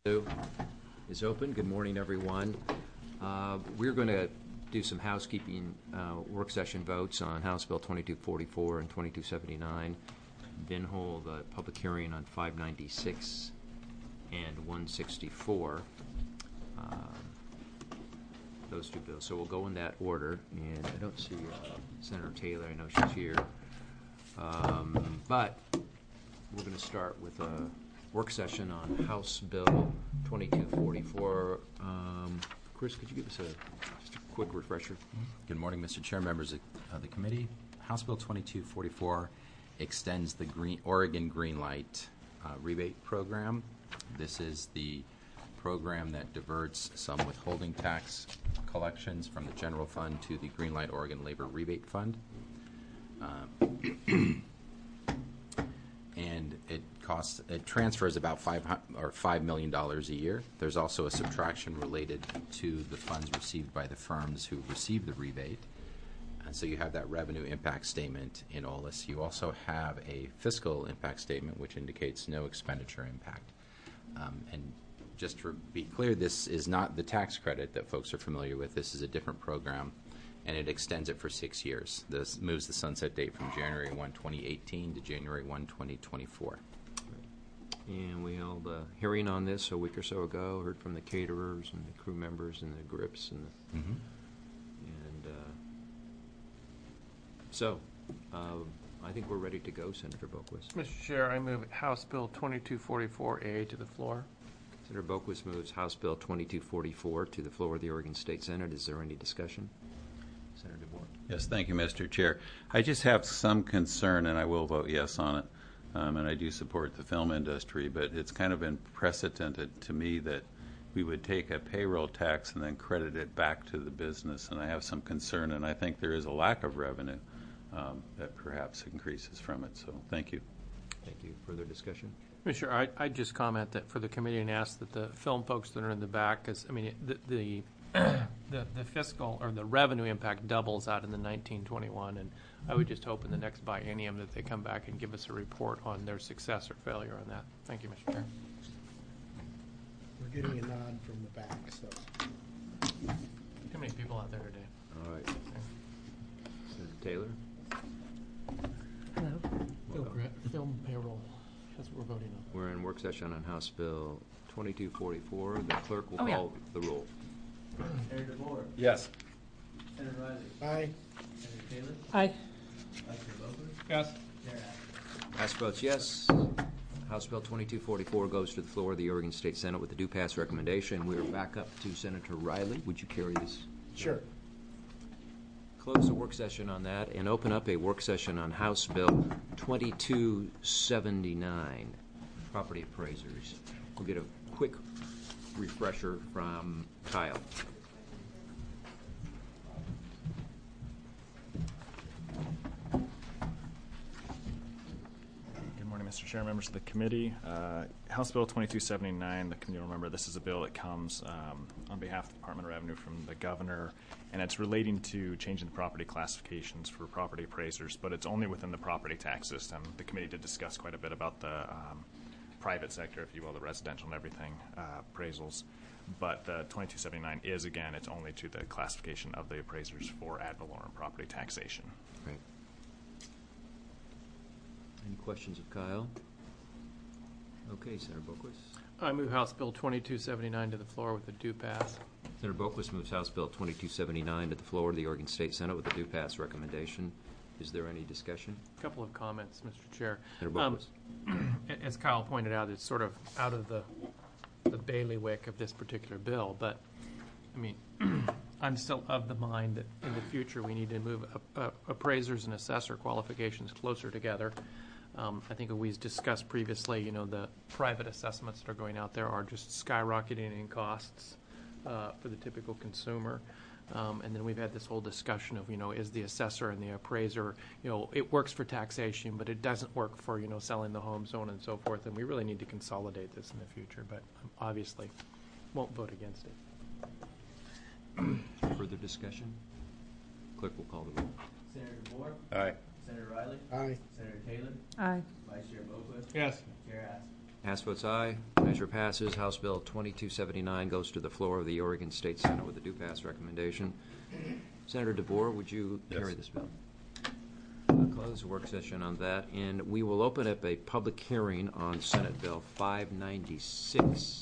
Is open. Good morning, everyone. We're going to do some housekeeping work session votes on House Bill 2244 and 2279, then hold a public hearing on 596 and 164. Those two bills. So we'll go in that order. And I don't see Senator Taylor. I know she's here. But we're going to start with a work session on House Bill 2244. Chris, could you give us just a quick refresher? Good morning, Mr. Chair, members of the committee. House Bill 2244 extends the Oregon Greenlight rebate program. This is the program that diverts some withholding tax collections from the general fund to the Greenlight Oregon Labor Rebate Fund. And it transfers about $5 million a year. There's also a subtraction related to the funds received by the firms who receive the rebate. And so you have that revenue impact statement in OLIS. You also have a fiscal impact statement, which indicates no expenditure impact. And just to be clear, this is not the tax credit that folks are familiar with. This is a different program, and it extends it for 6 years. This moves the sunset date from January 1, 2018 to January 1, 2024. And we held a hearing on this a week or so ago, heard from the caterers and the crew members and the grips. So I think we're ready to go, Senator Boquist. Mr. Chair, I move House Bill 2244A to the floor. Senator Boquist moves House Bill 2244 to the floor of the Oregon State Senate. Is there any discussion? Senator DeBoer. Yes, thank you, Mr. Chair. I just have some concern, and I will vote yes on it, and I do support the film industry, but it's kind of been precedented to me that we would take a payroll tax and then credit it back to the business, and I have some concern, and I think there is a lack of revenue that perhaps increases from it, so thank you. Thank you. Further discussion? Commissioner, I'd just comment that for the committee and ask that the film folks that are in the back, because I mean the fiscal or the revenue impact doubles out in the 1921, and I would just hope in the next biennium that they come back and give us a report on their success or failure on that. Thank you, Mr. Chair. We're getting a nod from the back, so. Too many people out there today. All right. Senator Taylor? Hello. Film payroll. That's what we're voting on. We're in work session on House Bill 2244. The clerk will call the roll. Senator DeBoer. Yes. Senator Riley. Aye. Senator Taylor. Aye. Vice Chair Boquist. Yes. Chair Ash. House votes yes. House Bill 2244 goes to the floor of the Oregon State Senate with a due pass recommendation. We're back up to Senator Riley. Would you carry this? Sure. Close the work session on that and open up a work session on House Bill 2279, property appraisers. We'll get a quick refresher from Kyle. Good morning, Mr. Chair, members of the committee. House Bill 2279, the committee will remember this is a bill that comes on behalf of the Department of Revenue from the governor, and it's relating to changing the property classifications for property appraisers, but it's only within the property tax system. The committee did discuss quite a bit about the private sector, if you will, the residential and everything appraisals, but the 2279 is, again, it's only to the classification of the appraisers for ad valorem property taxation. Right. Any questions of Kyle? Okay, Senator Boquist. I move House Bill 2279 to the floor with a due pass. Senator Boquist moves House Bill 2279 to the floor of the Oregon State Senate with a due pass recommendation. Is there any discussion? A couple of comments, Mr. Chair. Senator Boquist. As Kyle pointed out, it's sort of out of the bailiwick of this particular bill, but I mean, I'm still of the mind that in the future we need to move appraisers and assessor qualifications closer together. I think we discussed previously, you know, the private assessments that are going out there are just skyrocketing in costs for the typical consumer. And then we've had this whole discussion of, you know, is the assessor and the appraiser, you know, it works for taxation, but it doesn't work for, you know, selling the home, so on and so forth. And we really need to consolidate this in the future, but obviously won't vote against it. Further discussion? Clerk will call the roll. Senator DeBoer. Aye. Senator Riley. Aye. Senator Taylor. Aye. Vice Chair Boquist. Yes. Chair Ash. Pass votes aye. Measure passes. House Bill 2279 goes to the floor of the Oregon State Senate with a do-pass recommendation. Senator DeBoer, would you Yes. carry this bill? Close the work session on that, and we will open up a public hearing on Senate Bill 596.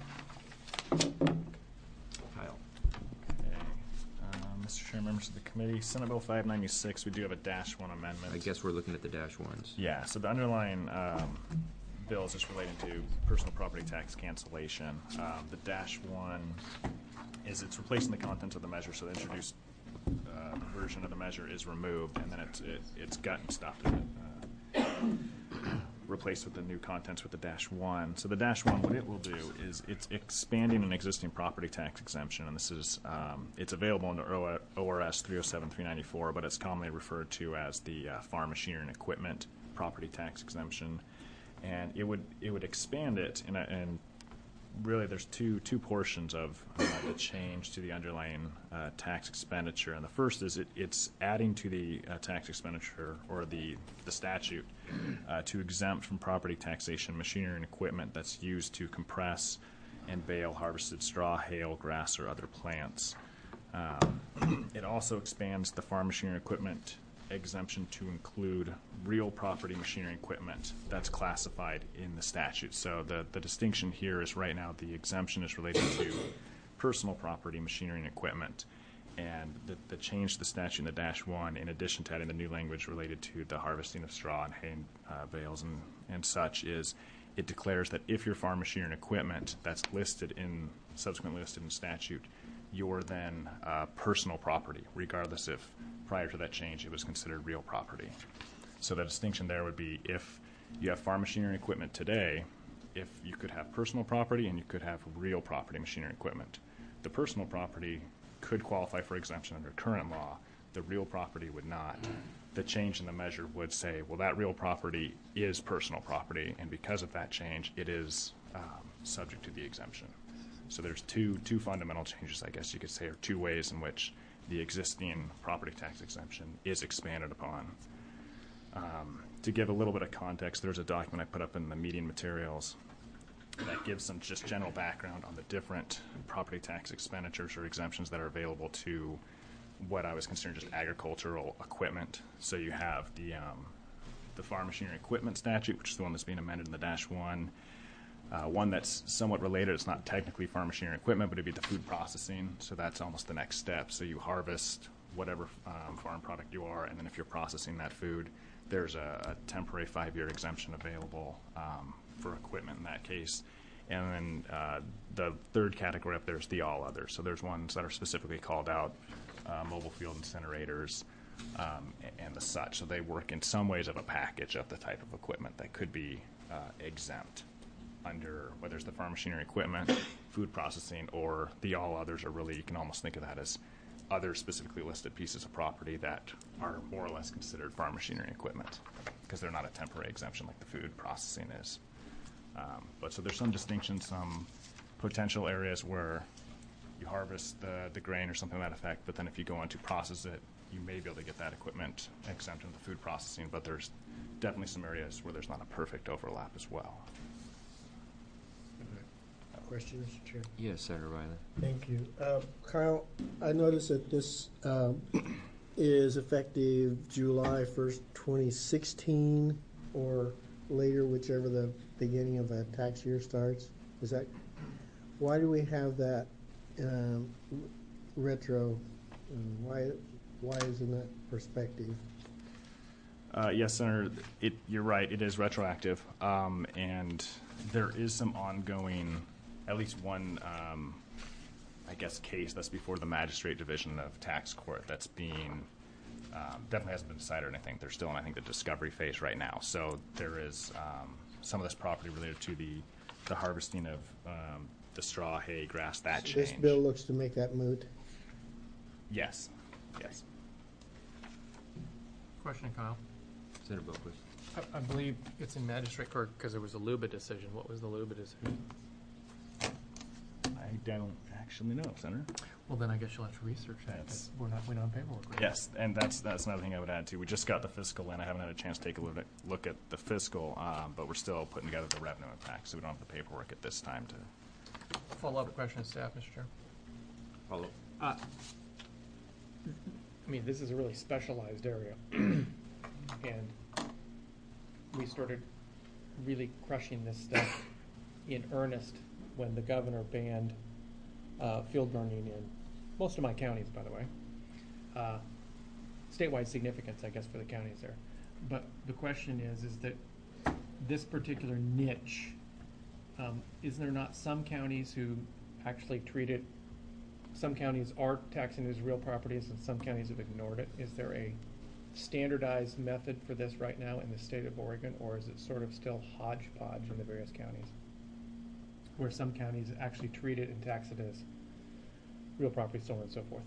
Kyle. Okay. Mr. Chair, members of the committee, Senate Bill 596, we do have a -1 amendment. I guess we're looking at the dash ones. Yeah, so the underlying bill is just relating to personal property tax cancellation. The -1 is it's replacing the contents of the measure, so the introduced version of the measure is removed, and then it's gut and stuffed and replaced with the new contents with the -1. So the -1, what it will do is it's expanding an existing property tax exemption, and this is it's available under ORS 307-394, but it's commonly referred to as the farm machinery and equipment property tax exemption. And it would expand it, and really there's two portions of the change to the underlying tax expenditure. And the first is it's adding to the tax expenditure, or the statute, to exempt from property taxation machinery and equipment that's used to compress and bale harvested straw, hail, grass, or other plants. It also expands the farm machinery and equipment exemption to include real property machinery and equipment that's classified in the statute. So the distinction here is right now the exemption is related to personal property machinery and equipment, and the change to the statute in the -1, in addition to adding the new language related to the harvesting of straw and hay bales and such, is it declares that if your farm machinery and equipment that's subsequently listed in statute, you're then personal property, regardless if prior to that change it was considered real property. So the distinction there would be if you have farm machinery and equipment today, if you could have personal property and you could have real property machinery and equipment. The personal property could qualify for exemption under current law. The real property would not. The change in the measure would say, well, that real property is personal property, and because of that change, it is subject to the exemption. So there's two fundamental changes, I guess you could say, or two ways in which the existing property tax exemption is expanded upon. To give a little bit of context, there's a document I put up in the meeting materials that gives some just general background on the different property tax expenditures or exemptions that are available to what I was considering just agricultural equipment. So you have the farm machinery equipment statute, which is the one that's being amended in the -1. One that's somewhat related, it's not technically farm machinery equipment, but it'd be the food processing, so that's almost the next step. So you harvest whatever farm product you are, and then if you're processing that food, there's a temporary 5-year exemption available for equipment in that case. And then the third category up there is the all others. So there's ones that are specifically called out, mobile field incinerators, and the such. So they work in some ways of a package of the type of equipment that could be exempt under whether it's the farm machinery equipment, food processing, or the all others, or really you can almost think of that as other specifically listed pieces of property that are more or less considered farm machinery equipment because they're not a temporary exemption like the food processing is. But so there's some distinctions, some potential areas where you harvest the grain or something to that effect, but then if you go on to process it, you may be able to get that equipment exempt in the food processing, but there's definitely some areas where there's not a perfect overlap as well. Question, Mr. Chair. Yes, Senator Riley. Thank you. Kyle, I noticed that this is effective July 1st, 2016, or later, whichever the beginning of a tax year starts. Is that, why do we have that retro? Why isn't that perspective? Yes, Senator, you're right, it is retroactive, and there is some ongoing, at least one, I guess, case that's before the Magistrate Division of Tax Court that's being, definitely hasn't been decided or anything. They're still in, I think, the discovery phase right now. So there is some of this property related to the harvesting of the straw, hay, grass, that So change. this bill looks to make that moot. Yes, yes. Question, Kyle. Senator Boquist. I believe it's in magistrate court because there was a LUBA decision. What was the LUBA decision? I I don't actually know, Senator. Well, then I guess you'll have to research that. That's- We don't have paperwork. right? Yes, and that's another thing I would add too. We just got the fiscal in. I haven't had a chance to take a look at the fiscal, but we're still putting together the revenue impact, so we don't have the paperwork at this time to. Follow-up question to staff, Mr. Chair. Follow. I mean, this is a really specialized area. And we started really crushing this stuff in earnest when the governor banned field burning in most of my counties, by the way. Statewide significance, I guess, for the counties there. But the question is that this particular niche, is there not some counties who actually treat it, some counties are taxing it as real properties and some counties have ignored it? Is there a standardized method for this right now in the state of Oregon, or is it sort of still hodgepodge in the various counties? Where some counties actually treat it and tax it as real property, so on and so forth.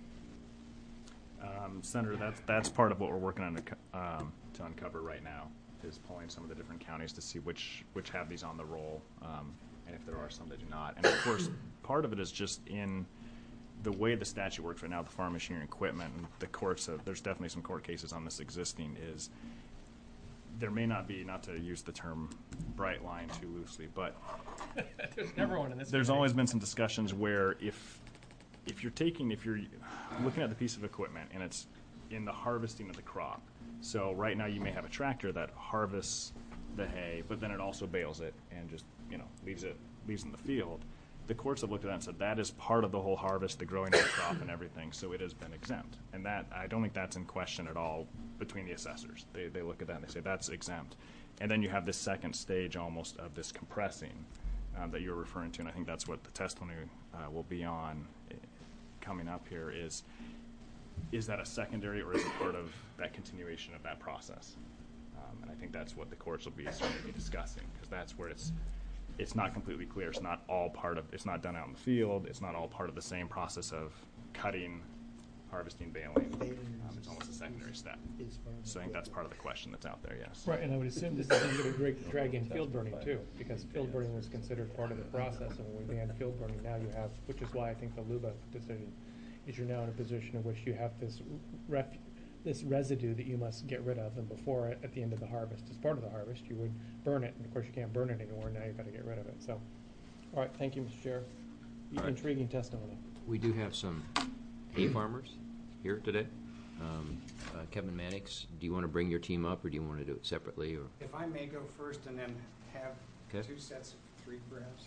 Senator, that's part of what we're working on to uncover right now, is pulling some of the different counties to see which have these on the roll, and if there are some that do not. And of course, part of it is just in the way the statute works right now, the farm machinery and equipment, and the courts, there's definitely some court cases on this existing, is there may not be, not to use the term bright line too loosely, but There's never one in this. there's always been some discussions where if you're looking at the piece of equipment and it's in the harvesting of the crop, so right now you may have a tractor that harvests the hay, but then it also bales it and just leaves in the field. The courts have looked at that and said that is part of the whole harvest, the growing of the crop and everything, so it has been exempt. And that, I don't think that's in question at all between the assessors. They look at that and they say that's exempt. And then you have this second stage almost of this compressing that you're referring to, and I think that's what the testimony will be on coming up here is that a secondary or is it part of that continuation of that process? And I think that's what the courts will be starting to be discussing, because that's where it's not completely clear. It's not all part of, it's not done out in the field. It's not all part of the same process of cutting, harvesting, baling. It's almost a secondary step. So I think that's part of the question that's out there, yes. Right, and I would assume this is going to drag in field burning too, because field burning was considered part of the process, and when we ban field burning, now you have, which is why I think the LUBA decision is you're now in a position in which you have this residue that you must get rid of, and before at the end of the harvest, as part of the harvest, you would burn it, and of course you can't burn it anymore, now you've got to get rid of it. So, all right, thank you, Mr. Chair. All right. Intriguing testimony. We do have some hay farmers here today. Kevin Mannix, do you want to bring your team up, or do you want to do it separately? Or If I may go first and then have Okay. two sets of three, perhaps.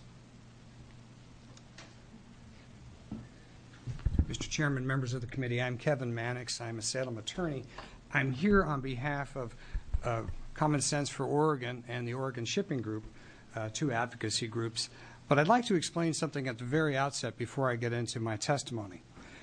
Mr. Chairman, members of the committee, I'm Kevin Mannix. I'm a Salem attorney. I'm here on behalf of Common Sense for Oregon and the Oregon Shipping Group, two advocacy groups. But I'd like to explain something at the very outset before I get into my testimony.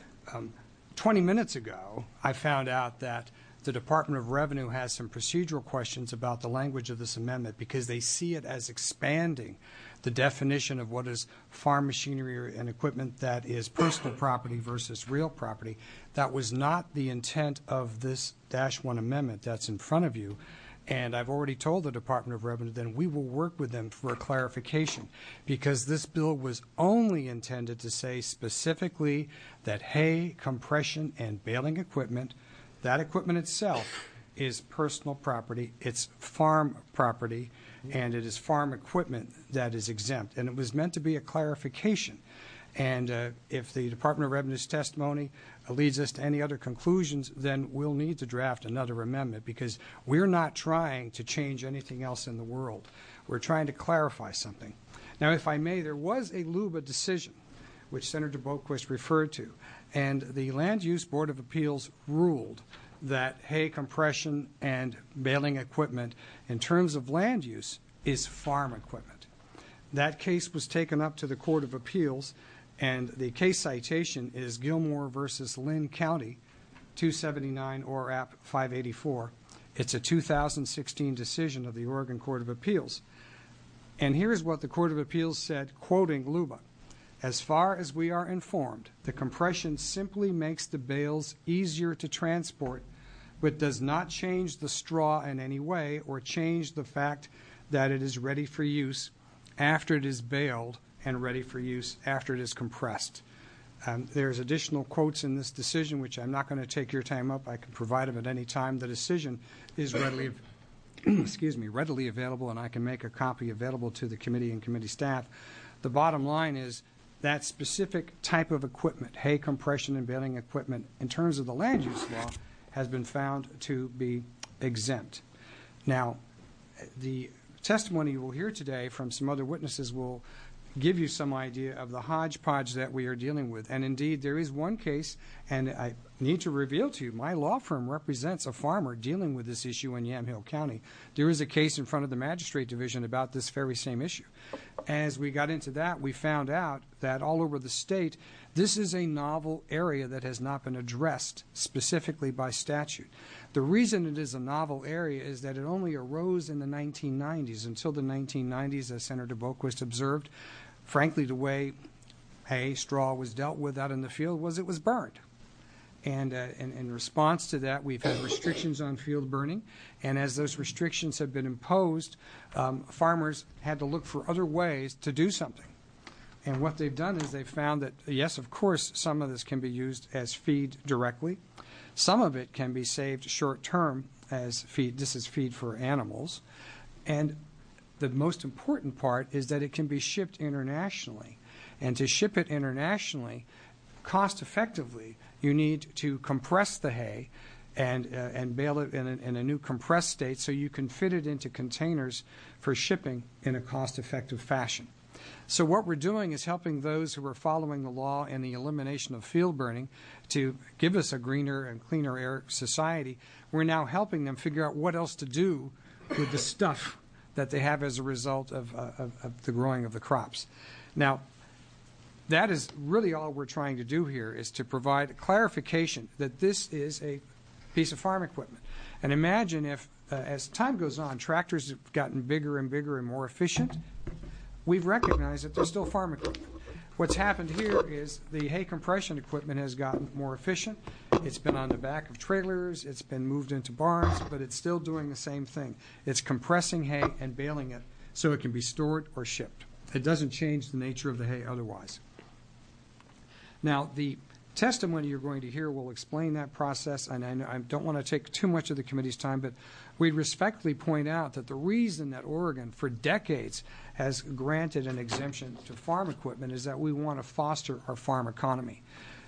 20 minutes ago, I found out that the Department of Revenue has some procedural questions about the language of this amendment because they see it as expanding the definition of what is farm machinery and equipment that is personal property versus real property. That was not the intent of this -1 amendment that's in front of you. And I've already told the Department of Revenue that we will work with them for a clarification, because this bill was only intended to say specifically that hay, compression, and baling equipment, that equipment itself is personal property, it's farm property, and it is farm equipment that is exempt. And it was meant to be a clarification. And if the Department of Revenue's testimony leads us to any other conclusions, then we'll need to draft another amendment, because we're not trying to change anything else in the world. We're trying to clarify something. Now, if I may, there was a LUBA decision, which Senator Boquist referred to, and the Land Use Board of Appeals ruled that hay, compression, and baling equipment, in terms of land use, is farm equipment. That case was taken up to the Court of Appeals, and the case citation is Gilmore versus Lynn County, 279 ORAP 584. It's a 2016 decision of the Oregon Court of Appeals. And here's what the Court of Appeals said, quoting LUBA. As far as we are informed, the compression simply makes the bales easier to transport, but does not change the straw in any way or change the fact that it is ready for use after it is baled and ready for use after it is compressed. There's additional quotes in this decision, which I'm not going to take your time up. I can provide them at any time. The decision is readily readily available, and I can make a copy available to the committee and committee staff. The bottom line is that specific type of equipment, hay compression and baling equipment, in terms of the land use law, has been found to be exempt. Now, the testimony you will hear today from some other witnesses will give you some idea of the hodgepodge that we are dealing with. And indeed, there is one case, and I need to reveal to you, my law firm represents a farmer dealing with this issue in Yamhill County. There is a case in front of the magistrate division about this very same issue. As we got into that, we found out that all over the state, this is a novel area that has not been addressed specifically by statute. The reason it is a novel area is that it only arose in the 1990s. Until the 1990s, as Senator Boquist observed, frankly, the way hay, straw was dealt with out in the field was it was burned. And in response to that, we've had restrictions on field burning. And as those restrictions have been imposed, farmers had to look for other ways to do something. And what they've done is they've found that, yes, of course, some of this can be used as feed directly. Some of it can be saved short term as feed. This is feed for animals. And the most important part is that it can be shipped internationally. And to ship it internationally, cost effectively, you need to compress the hay and bale it in a new compressed state so you can fit it into containers for shipping in a cost-effective fashion. So what we're doing is helping those who are following the law and the elimination of field burning to give us a greener and cleaner air society. We're now helping them figure out what else to do with the stuff that they have as a result of the growing of the crops. Now, that is really all we're trying to do here, is to provide clarification that this is a piece of farm equipment. And imagine if, as time goes on, tractors have gotten bigger and bigger and more efficient. We've recognized that they're still farm equipment. What's happened here is the hay compression equipment has gotten more efficient. It's been on the back of trailers, it's been moved into barns, but it's still doing the same thing. It's compressing hay and baling it so it can be stored or shipped. It doesn't change the nature of the hay otherwise. Now, the testimony you're going to hear will explain that process, and I don't want to take too much of the committee's time, but we respectfully point out that the reason that Oregon for decades has granted an exemption to farm equipment is that we want to foster our farm economy.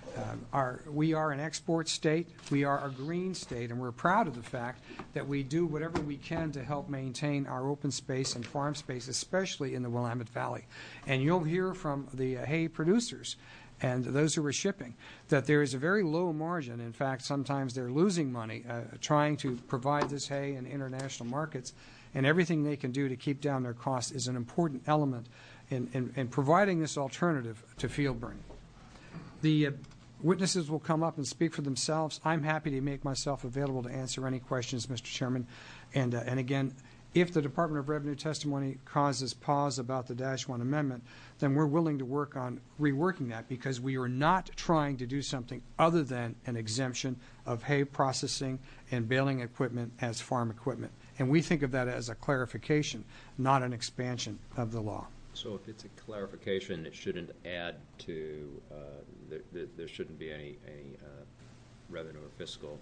We are an export state, we are a green state, and we're proud of the fact that we do whatever we can to help maintain our open space and farm space, especially in the Willamette Valley. And you'll hear from the hay producers and those who are shipping that there is a very low margin. In fact, sometimes they're losing money trying to provide this hay in international markets, and everything they can do to keep down their costs is an important element in providing this alternative to field burning. The witnesses will come up and speak for themselves. I'm happy to make myself available to answer any questions, Mr. Chairman. And again, if the Department of Revenue testimony causes pause about the -1 amendment, then we're willing to work on reworking that, because we are not trying to do something other than an exemption of hay processing and baling equipment as farm equipment. And we think of that as a clarification, not an expansion of the law. So if it's a clarification, it shouldn't add to, there shouldn't be any revenue or fiscal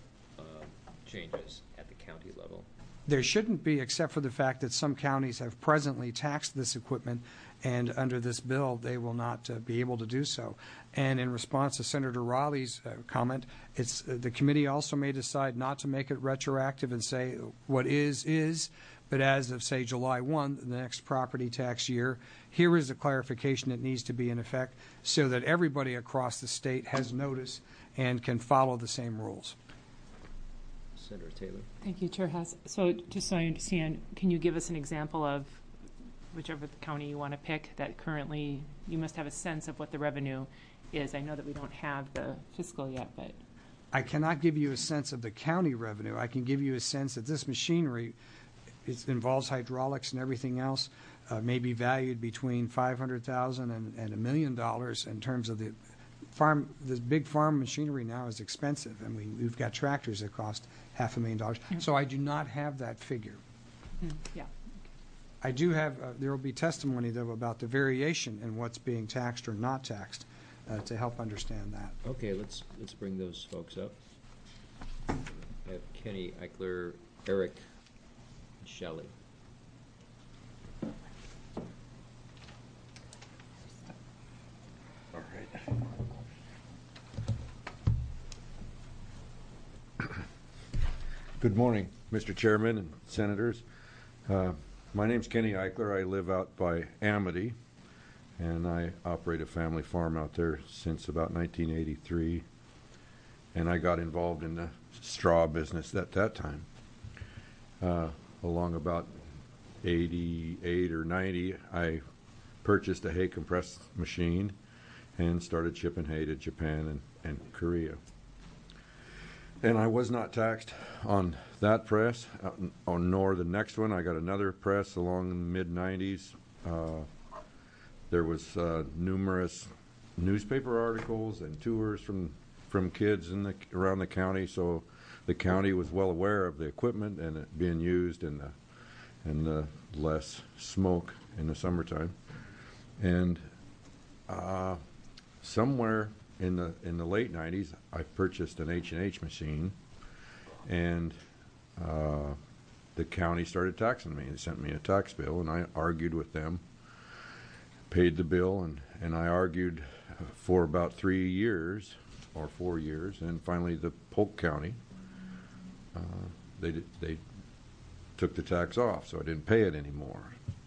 changes at the county level? There shouldn't be, except for the fact that some counties have presently taxed this equipment, and under this bill, they will not be able to do so. And in response to Senator Raleigh's comment, the committee also may decide not to make it retroactive and say what is, but as of, say, July 1, the next property tax year, here is the clarification that needs to be in effect so that everybody across the state has notice and can follow the same rules. Senator Taylor. Thank you, Chair Hess. So just so I understand, can you give us an example of whichever county you want to pick that currently, you must have a sense of what the revenue is. I know that we don't have the fiscal yet, but. I cannot give you a sense of the county revenue. I can give you a sense that this machinery, it involves hydraulics and everything else, may be valued between $500,000 and $1 million in terms of the farm. This big farm machinery now is expensive, and we've got tractors that cost $500,000. So I do not have that figure. Yeah. I do have, there will be testimony, though, about the variation in what's being taxed or not taxed to help understand that. Okay, let's bring those folks up. I have Kenny Eichler, Eric, and Shelley. All right. Good morning, Mr. Chairman and Senators. My name's Kenny Eichler. I live out by Amity, and I operate a family farm out there since about 1983. And I got involved in the straw business at that time. Along about 88 or 90, I purchased a hay compress machine and started shipping hay to Japan and Korea. And I was not taxed on that press, nor the next one. I got another press along in the mid-90s. There was numerous newspaper articles and tours from kids around the county, so the county was well aware of the equipment and it being used and the less smoke in the summertime. And somewhere in the late 90s, I purchased an H&H machine, and the county started taxing me. They sent me a tax bill, and I argued with them, paid the bill, and I argued for about 3 years or 4 years, and finally the Polk County, they took the tax off, so I didn't pay it anymore.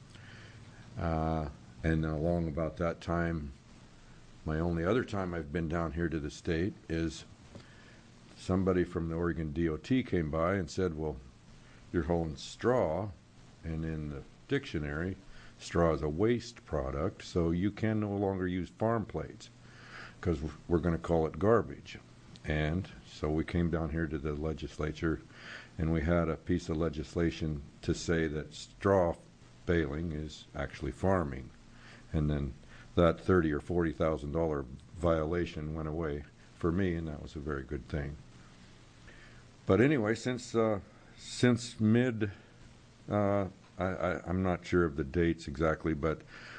And along about that time, my only other time I've been down here to the state is somebody from the Oregon DOT came by and said, well, you're hauling straw, and in the dictionary, straw is a waste product, so you can no longer use farm plates because we're going to call it garbage. And so we came down here to the legislature, and we had a piece of legislation to say that straw baling is actually farming. And then that $30,000 or $40,000 violation went away for me, and that was a very good thing. But anyway, since mid, I'm not sure of the dates exactly, but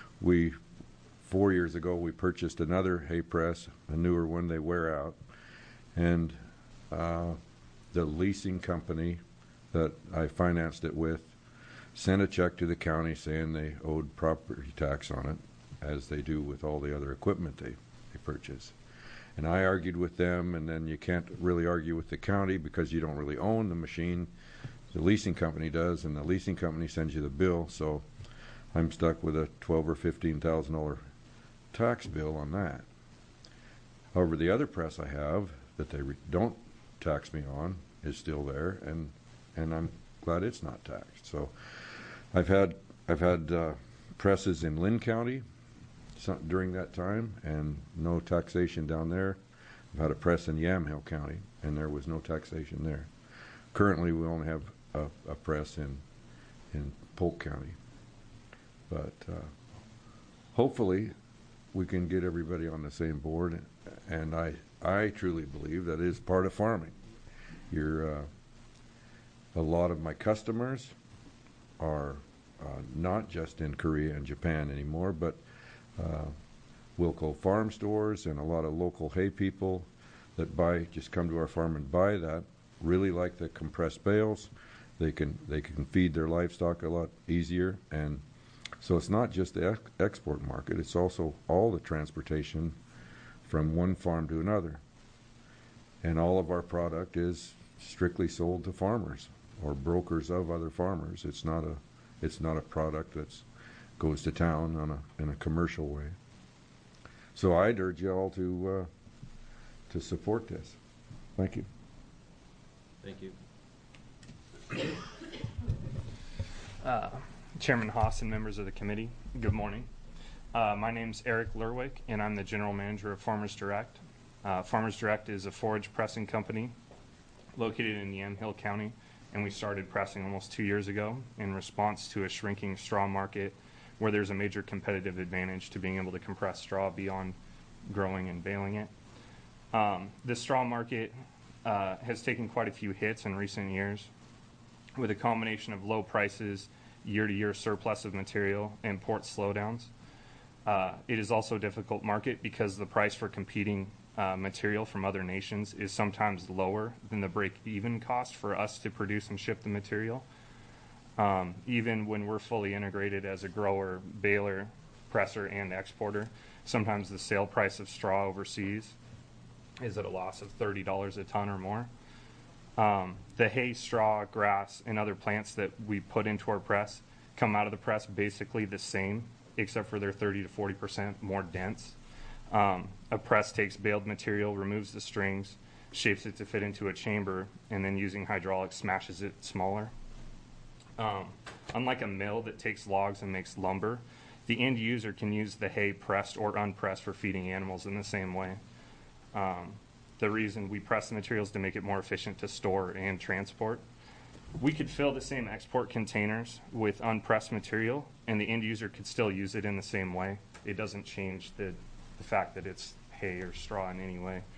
4 years ago we purchased another hay press, a newer one. They wear out, and the leasing company that I financed it with sent a check to the county saying they owed property tax on it, as they do with all the other equipment they purchase. And I argued with them, and then you can't really argue with the county because you don't really own the machine. The leasing company does, and the leasing company sends you the bill, so I'm stuck with a $12,000 or $15,000 tax bill on that. However, the other press I have that they don't tax me on is still there, and I'm glad it's not taxed. So I've had presses in Lynn County during that time, and no taxation down there. I've had a press in Yamhill County, and there was no taxation there. Currently, we only have a press in Polk County. But hopefully, we can get everybody on the same board, and I truly believe that it is part of farming. A lot of my customers are not just in Korea and Japan anymore, but Wilco farm stores and a lot of local hay people that just come to our farm and buy that, really like the compressed bales. They can feed their livestock a lot easier, and so it's not just the export market, it's also all the transportation from one farm to another. And all of our product is strictly sold to farmers or brokers of other farmers. It's not a product that goes to town in a commercial way. So I'd urge you all to support this. Thank you. Thank you. Chairman Haas and members of the committee, good morning. My name's Eric Lerwick, and I'm the general manager of Farmers Direct. Farmers Direct is a forage pressing company located in Yamhill County, and we started pressing almost 2 years ago in response to a shrinking straw market where there's a major competitive advantage to being able to compress straw beyond growing and baling it. The straw market has taken quite a few hits in recent years with a combination of low prices year-to-year surplus of material and port slowdowns. It is also a difficult market because the price for competing material from other nations is sometimes lower than the break-even cost for us to produce and ship the material. Even when we're fully integrated as a grower, baler, presser, and exporter, sometimes the sale price of straw overseas is at a loss of $30 a ton or more. The hay, straw, grass, and other plants that we put into our press come out of the press basically the same, except for they're 30 to 40% more dense. A press takes baled material, removes the strings, shapes it to fit into a chamber, and then using hydraulics smashes it smaller. Unlike a mill that takes logs and makes lumber, the end user can use the hay pressed or unpressed for feeding animals in the same way. The reason we press the materials to make it more efficient to store and transport. We could fill the same export containers with unpressed material, and the end user could still use it in the same way. It doesn't change the fact that it's hay or straw in any way.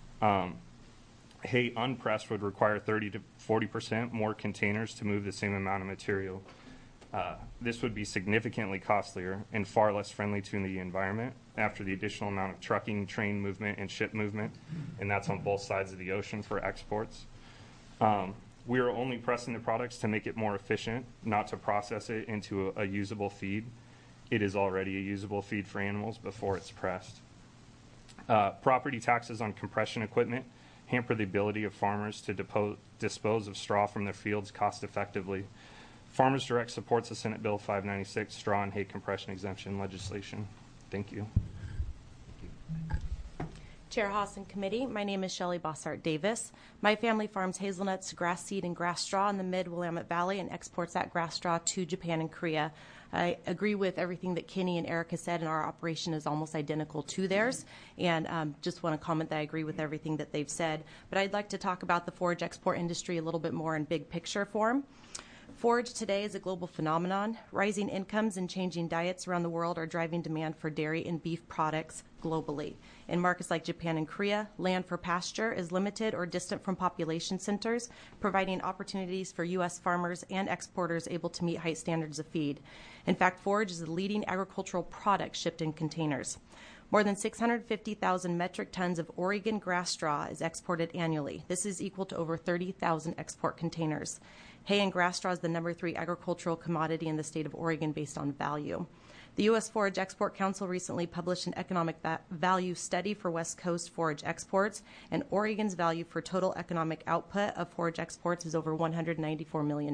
Hay unpressed would require 30 to 40% more containers to move the same amount of material. This would be significantly costlier and far less friendly to the environment after the additional amount of trucking, train movement, and ship movement, and that's on both sides of the ocean for exports. We are only pressing the products to make it more efficient, not to process it into a usable feed. It is already a usable feed for animals before it's pressed. Property taxes on compression equipment hamper the ability of farmers to dispose of straw from their fields cost effectively. Farmers Direct supports the Senate Bill 596, straw and hay compression exemption legislation. Thank you. Chair Haas and Committee, my name is Shelley Bossart Davis. My family farms hazelnuts, grass seed, and grass straw in the mid-Willamette Valley and exports that grass straw to Japan and Korea. I agree with everything that Kenny and Erica said, and our operation is almost identical to theirs. And just want to comment that I agree with everything that they've said. But I'd like to talk about the forage export industry a little bit more in big picture form. Forage today is a global phenomenon. Rising incomes and changing diets around the world are driving demand for dairy and beef products globally. In markets like Japan and Korea, land for pasture is limited or distant from population centers, providing opportunities for U.S. farmers and exporters able to meet high standards of feed. In fact, forage is the leading agricultural product shipped in containers. More than 650,000 metric tons of Oregon grass straw is exported annually. This is equal to over 30,000 export containers. Hay and grass straw is the #3 agricultural commodity in the state of Oregon based on value. The U.S. Forage Export Council recently published an economic value study for West Coast forage exports, and Oregon's value for total economic output of forage exports is over $194 million.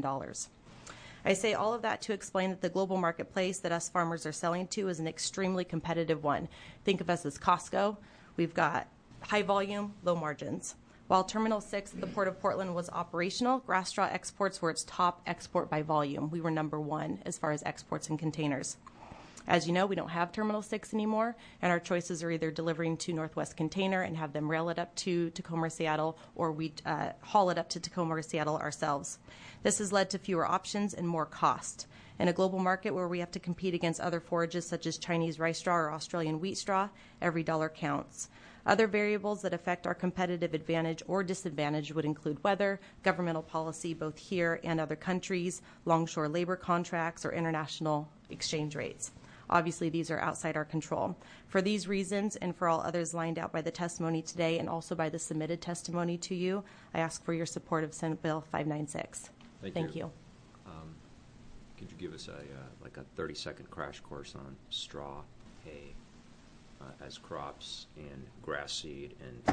I say all of that to explain that the global marketplace that us farmers are selling to is an extremely competitive one. Think of us as Costco. We've got high volume, low margins. While Terminal 6 at the Port of Portland was operational, grass straw exports were its top export by volume. We were #1 as far as exports in containers. As you know, we don't have Terminal 6 anymore, and our choices are either delivering to Northwest Container and have them rail it up to Tacoma or Seattle, or we haul it up to Tacoma or Seattle ourselves. This has led to fewer options and more cost. In a global market where we have to compete against other forages such as Chinese rice straw or Australian wheat straw, every dollar counts. Other variables that affect our competitive advantage or disadvantage would include weather, governmental policy both here and other countries, longshore labor contracts, or international exchange rates. Obviously, these are outside our control. For these reasons and for all others lined out by the testimony today and also by the submitted testimony to you, I ask for your support of Senate Bill 596. Thank you. Could you give us a 30-second crash course on straw, hay, as crops, and grass seed,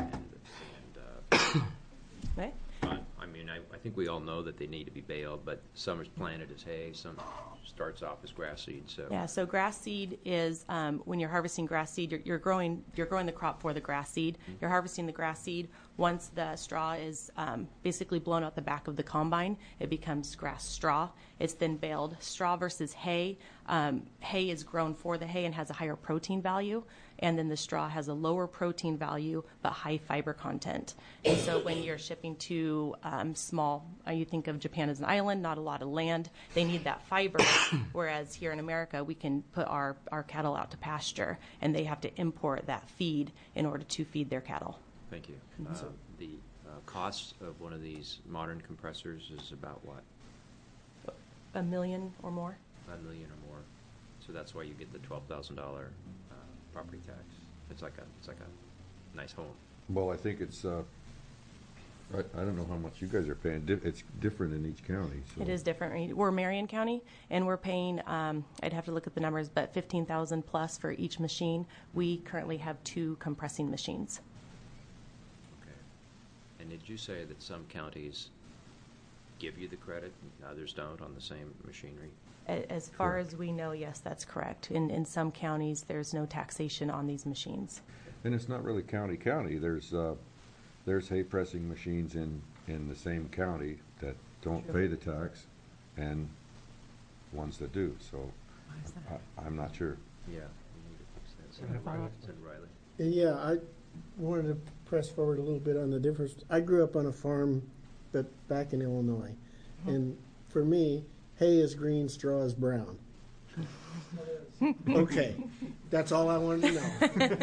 Right? I mean, I think we all know that they need to be baled, but some is planted as hay, some starts off as grass seed. So yeah, so grass seed is when you're harvesting grass seed, you're growing the crop for the grass seed. Mm-hmm. You're harvesting the grass seed. Once the straw is basically blown out the back of the combine, it becomes grass straw. It's then baled. Straw versus hay. Hay is grown for the hay and has a higher protein value, and then the straw has a lower protein value but high fiber content. And so when you're shipping to small, you think of Japan as an island, not a lot of land, they need that fiber, whereas here in America we can put our cattle out to pasture, and they have to import that feed in order to feed their cattle. Thank you. The cost of one of these modern compressors is about what? 1 million or more. $1 million or more. So that's why you get the $12,000 property tax. It's like a nice home. Well, I think it's, I don't know how much you guys are paying. It's different in each county, so. It is different. We're Marion County, and we're paying, I'd have to look at the numbers, but 15,000 plus for each machine. We currently have 2 compressing machines. Okay. And did you say that some counties give you the credit and others don't on the same machinery? As far as we know, yes, that's correct. In some counties, there's no taxation on these machines. And it's not really county. There's hay pressing machines in the same county that don't pay the tax, and ones that do, so I'm not sure. Yeah. We need to fix that. Senator Riley. Yeah, I wanted to press forward a little bit on the difference. I grew up on a farm, but back in Illinois, and for me, hay is green, straw is brown. Okay, that's all I wanted to know.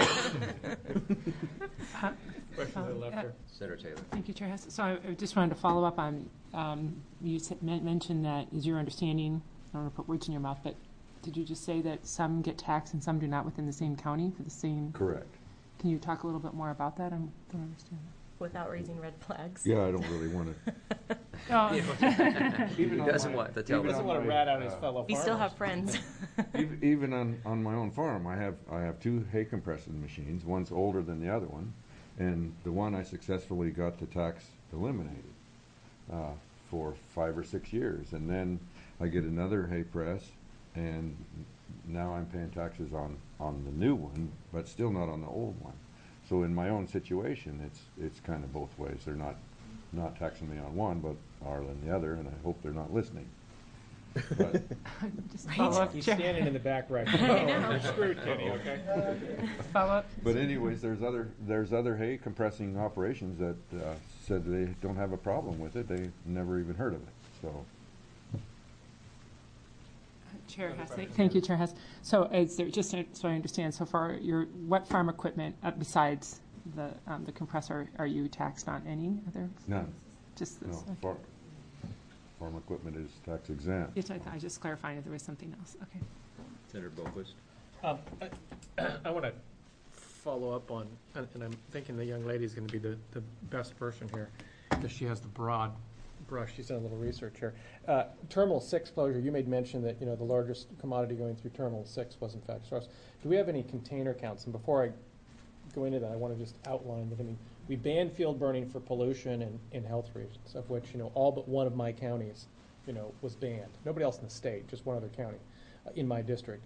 Question to the left here. Senator Taylor. Thank you, Chair Hess. So I just wanted to follow up on, you mentioned that is your understanding, I don't want to put words in your mouth, but did you just say that some get taxed and some do not within the same county for the same? Correct. Can you talk a little bit more about that? I don't understand that. Without raising red flags. Yeah, I don't really want to. He doesn't want to tell He us. doesn't want to rat out his fellow We farmers. still have friends. Even on my own farm, I have 2 hay compressing machines. One's older than the other one, and the one I successfully got the tax eliminated for 5 or 6 years, and then I get another hay press, and now I'm paying taxes on the new one, but still not on the old one. So in my own situation, it's kind of both ways. They're not taxing me on one, but are on the other, and I hope they're not listening. But Just follow up, He's Chair. standing in the back right I know. now. You're screwed, Kenny, okay? Follow up. But anyways, there's other hay compressing operations that said they don't have a problem with it. They never even heard of it. So Chair Hess, thank you, Chair Hess. So is there, just so I understand, so far, what farm equipment besides the compressor are you taxed on? Any other? none. Just this? No, Okay. farm equipment is tax exempt. Yes, I was just clarifying if there was something else. Okay. Senator Boquist. I want to follow up on, and I'm thinking the young lady is going to be the best person here, because she has the broad brush. She's done a little research here. Terminal 6 closure, you made mention that, the largest commodity going through Terminal 6 was in fact straws. Do we have any container counts? And before I go into that, I want to just outline that, we banned field burning for pollution and health reasons, of which, all but one of my counties, was banned. Nobody else in the state, just one other county in my district.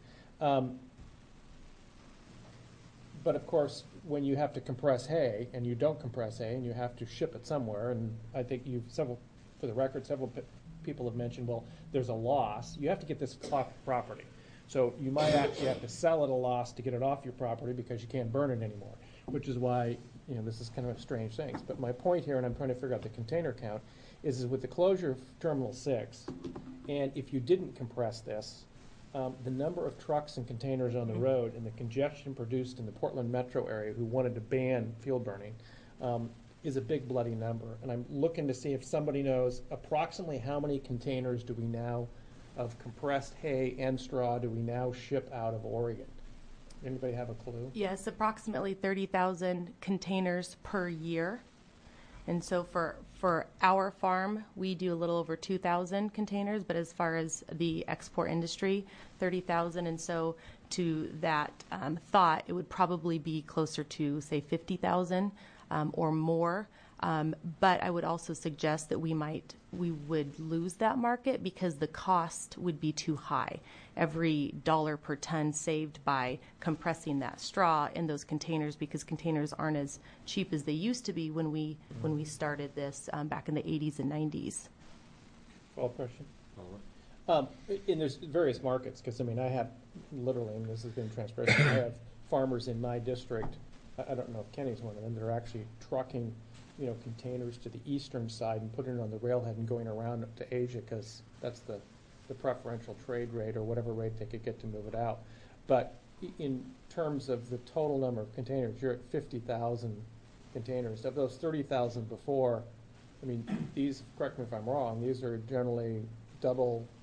But of course, when you have to compress hay and you don't compress hay and you have to ship it somewhere, and I think for the record, several people have mentioned, well, there's a loss. You have to get this off property. So you might actually have to sell at a loss to get it off your property because you can't burn it anymore, which is why, this is kind of a strange thing. But my point here, and I'm trying to figure out the container count, is with the closure of Terminal 6, and if you didn't compress this, the number of trucks and containers on the road and the congestion produced in the Portland metro area who wanted to ban field burning is a big bloody number. And I'm looking to see if somebody knows approximately how many containers do we now of compressed hay and straw do we now ship out of Oregon? Anybody have a clue? Yes, approximately 30,000 containers per year. And so for our farm, we do a little over 2,000 containers, but as far as the export industry, 30,000. And so to that thought, it would probably be closer to, say, 50,000 or more. But I would also suggest that we would lose that market because the cost would be too high. Every dollar per ton saved by compressing that straw in those containers, because containers aren't as cheap as they used to be when we started this back in the 80s and 90s. Follow-up question? And there's various markets, because I have literally, and this has been transparent, I have farmers in my district, I don't know if Kenny's one of them, that are actually trucking containers to the eastern side and putting it on the railhead and going around to Asia, because that's the preferential trade rate or whatever rate they could get to move it out. But in terms of the total number of containers, you're at 50,000 containers. Of those 30,000 before, these, correct me if I'm wrong, these are generally double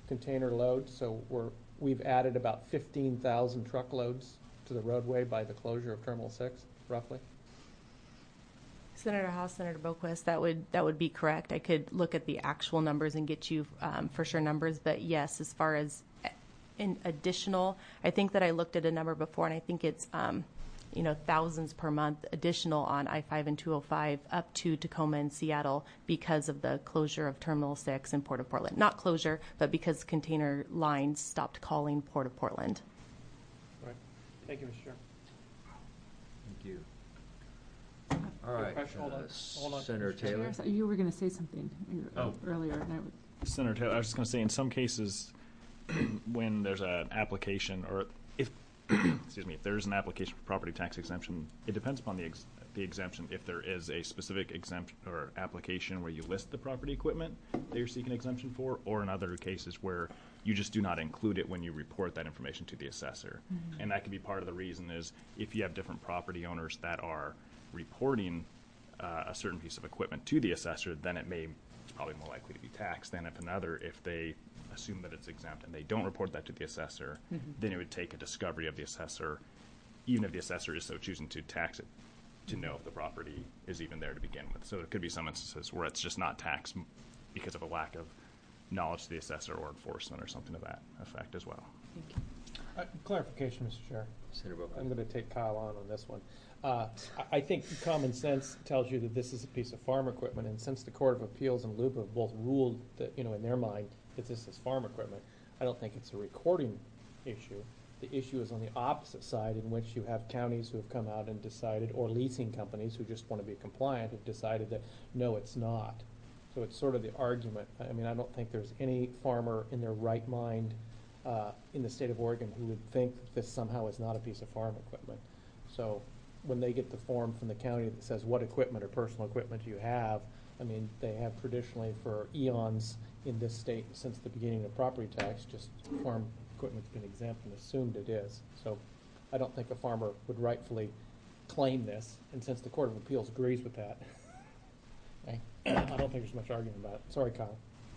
container load, so we've added about 15,000 truckloads to the roadway by the closure of Terminal 6, roughly. Senator House, Senator Boquist, that would be correct. I could look at the actual numbers and get you for sure numbers, but yes, as far as in additional, I think that I looked at a number before, and I think it's thousands per month additional on I-5 and 205 up to Tacoma and Seattle because of the closure of Terminal 6 in Port of Portland. Not closure, but because container lines stopped calling Port of Portland. Right. Thank you, Mr. Chair. Thank you. All right, Hold on. Senator Taylor. You were going to say something earlier. And Senator Taylor, I was just going to say, in some cases, when there's an application, or if excuse me, if there's an application for property tax exemption, it depends upon the exemption. If there is a specific exemption or application where you list the property equipment that you're seeking exemption for, or in other cases where you just do not include it when you report that information to the assessor. Mm-hmm. And that could be part of the reason is if you have different property owners that are reporting a certain piece of equipment to the assessor, then it's probably more likely to be taxed than if they assume that it's exempt and they don't report that to the assessor, then it would take a discovery of the assessor, even if the assessor is so choosing to tax it, to know if the property is even there to begin with. So there could be some instances where it's just not taxed because of a lack of knowledge to the assessor or enforcement or something to that effect as well. Thank you. Clarification, Mr. Chair. Senator Boquist. I'm going to take Kyle on this one. I think common sense tells you that this is a piece of farm equipment, and since the Court of Appeals and LUBA have both ruled that, in their mind, that this is farm equipment, I don't think it's a recording issue. The issue is on the opposite side, in which you have counties who have come out and decided, or leasing companies who just want to be compliant, have decided that, no, it's not. So it's sort of the argument. I mean, I don't think there's any farmer in their right mind in the state of Oregon who would think that this somehow is not a piece of farm equipment. So when they get the form from the county that says what equipment or personal equipment you have, I mean, they have traditionally for eons in this state since the beginning of property tax, just farm equipment's been exempt and assumed it is. So I don't think a farmer would rightfully claim this, and since the Court of Appeals agrees with that, I don't think there's much argument about it. Sorry, Kyle.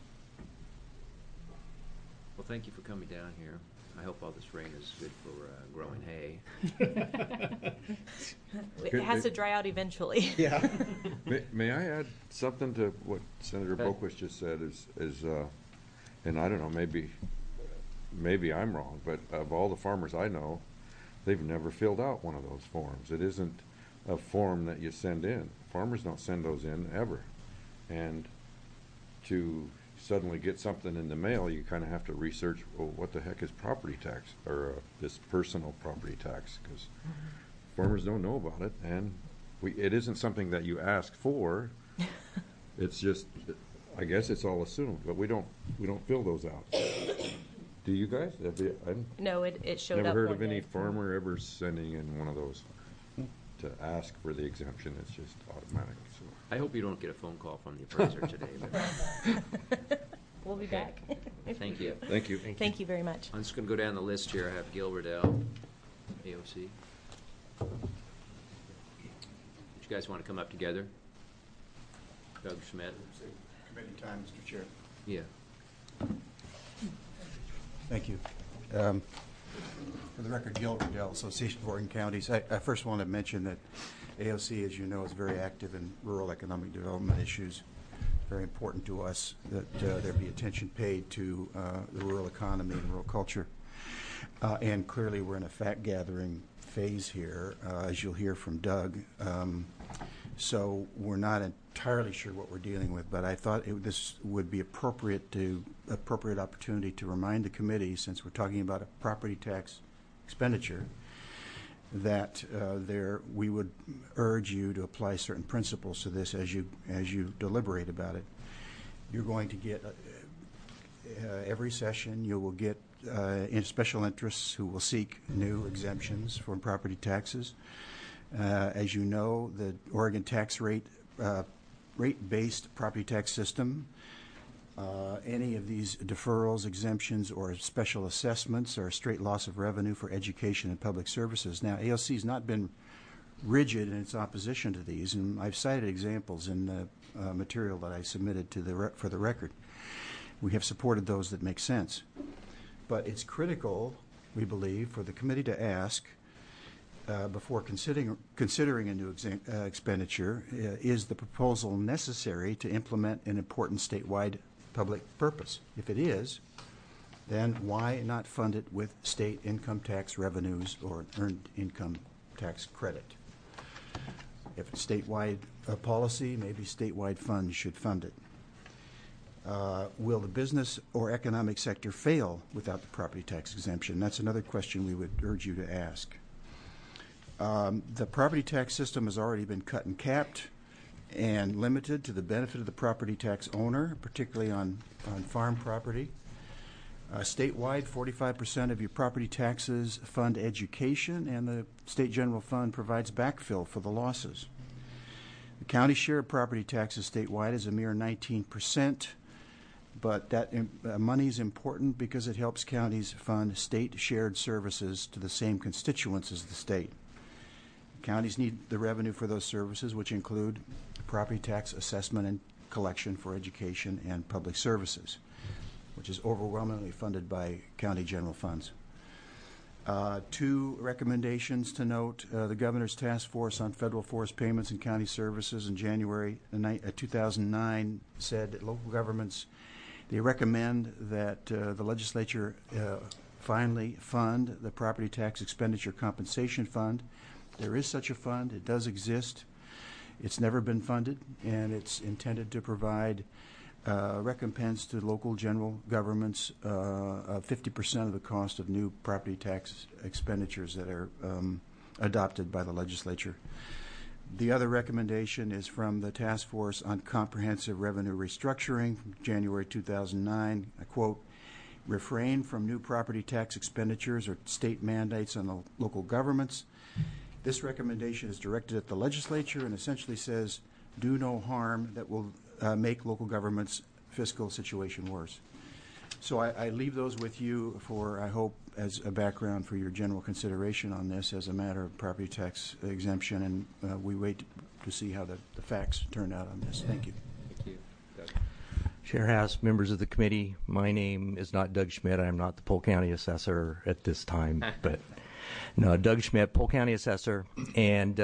Well, thank you for coming down here. I hope all this rain is good for growing hay. It has to dry out eventually. Yeah. May I add something to what Senator Boquist just said? And I don't know, maybe I'm wrong, but of all the farmers I know, they've never filled out one of those forms. It isn't a form that you send in. Farmers don't send those in ever. And to suddenly get something in the mail, you kind of have to research, well, what the heck is property tax, or this personal property tax, because farmers don't know about it, and it isn't something that you ask for. It's just, I guess it's all assumed, but we don't fill those out. Do you guys? No, it showed up. Never heard one of any day. farmer ever sending in one of those to ask for the exemption. It's just automatic. So. I hope you don't get a phone call from the appraiser today. But We'll be back. thank you. Thank you. Thank you very much. I'm just going to go down the list here. I have Gil Riddell, AOC. Would you guys want to come up together? Doug Schmidt. Committee time, Mr. Chair. Yeah. Thank you. For the record, Gil Riddell, Association of Oregon Counties. I first want to mention that AOC, as you know, is very active in rural economic development issues. Very important to us that there be attention paid to the rural economy and rural culture. And clearly we're in a fact-gathering phase here, as you'll hear from Doug. So we're not entirely sure what we're dealing with, but I thought this would be appropriate opportunity to remind the committee, since we're talking about a property tax expenditure, that we would urge you to apply certain principles to this as you deliberate about it. You're going to get every session you will get special interests who will seek new exemptions from property taxes. As you know, the Oregon tax rate-based property tax system, any of these deferrals, exemptions, or special assessments are a straight loss of revenue for education and public services. Now, AOC has not been rigid in its opposition to these, and I've cited examples in the material that I submitted for the record. We have supported those that make sense. But it's critical, we believe, for the committee to ask before considering a new expenditure, is the proposal necessary to implement an important statewide public purpose? If it is, then why not fund it with state income tax revenues or earned income tax credit? If it's statewide policy, maybe statewide funds should fund it. Will the business or economic sector fail without the property tax exemption? That's another question we would urge you to ask. The property tax system has already been cut and capped and limited to the benefit of the property tax owner, particularly on farm property. Statewide, 45% of your property taxes fund education, and the state general fund provides backfill for the losses. The county share of property taxes statewide is a mere 19%, but that money is important because it helps counties fund state shared services to the same constituents as the state. Counties need the revenue for those services, which include property tax assessment and collection for education and public services, which is overwhelmingly funded by county general funds. Two recommendations to note. The Governor's Task Force on Federal Forest Payments and County Services in January 2009 said that local governments, they recommend that the legislature finally fund the Property Tax Expenditure Compensation Fund. There is such a fund. It does exist. It's never been funded, and it's intended to provide recompense to local general governments of 50% of the cost of new property tax expenditures that are adopted by the legislature. The other recommendation is from the Task Force on Comprehensive Revenue Restructuring from January 2009. I quote, refrain from new property tax expenditures or state mandates on the local governments. This recommendation is directed at the legislature and essentially says, do no harm that will make local government's fiscal situation worse. So I leave those with you for, I hope, as a background for your general consideration on this as a matter of property tax exemption, and we wait to see how the facts turn out on this. Thank you. Thank you. Doug. Chair Haas, members of the committee, my name is not Doug Schmidt. I'm not the Polk County Assessor at this time, but no, Doug Schmidt, Polk County Assessor, and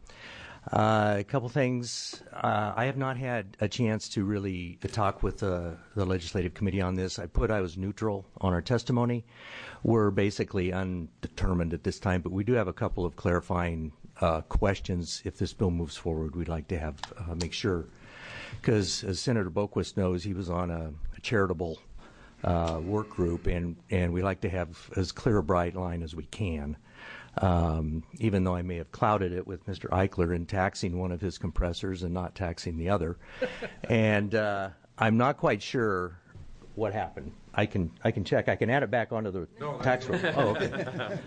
a couple things. I have not had a chance to really talk with the legislative committee on this. I was neutral on our testimony. We're basically undetermined at this time, but we do have a couple of clarifying questions. If this bill moves forward, we'd like to have make sure, because as Senator Boquist knows, he was on a charitable work group, and we like to have as clear a bright line as we can. Even though I may have clouded it with Mr. Eichler in taxing one of his compressors and not taxing the other. And I'm not quite sure what happened. I can check. I can add it back onto the tax roll. Oh, okay.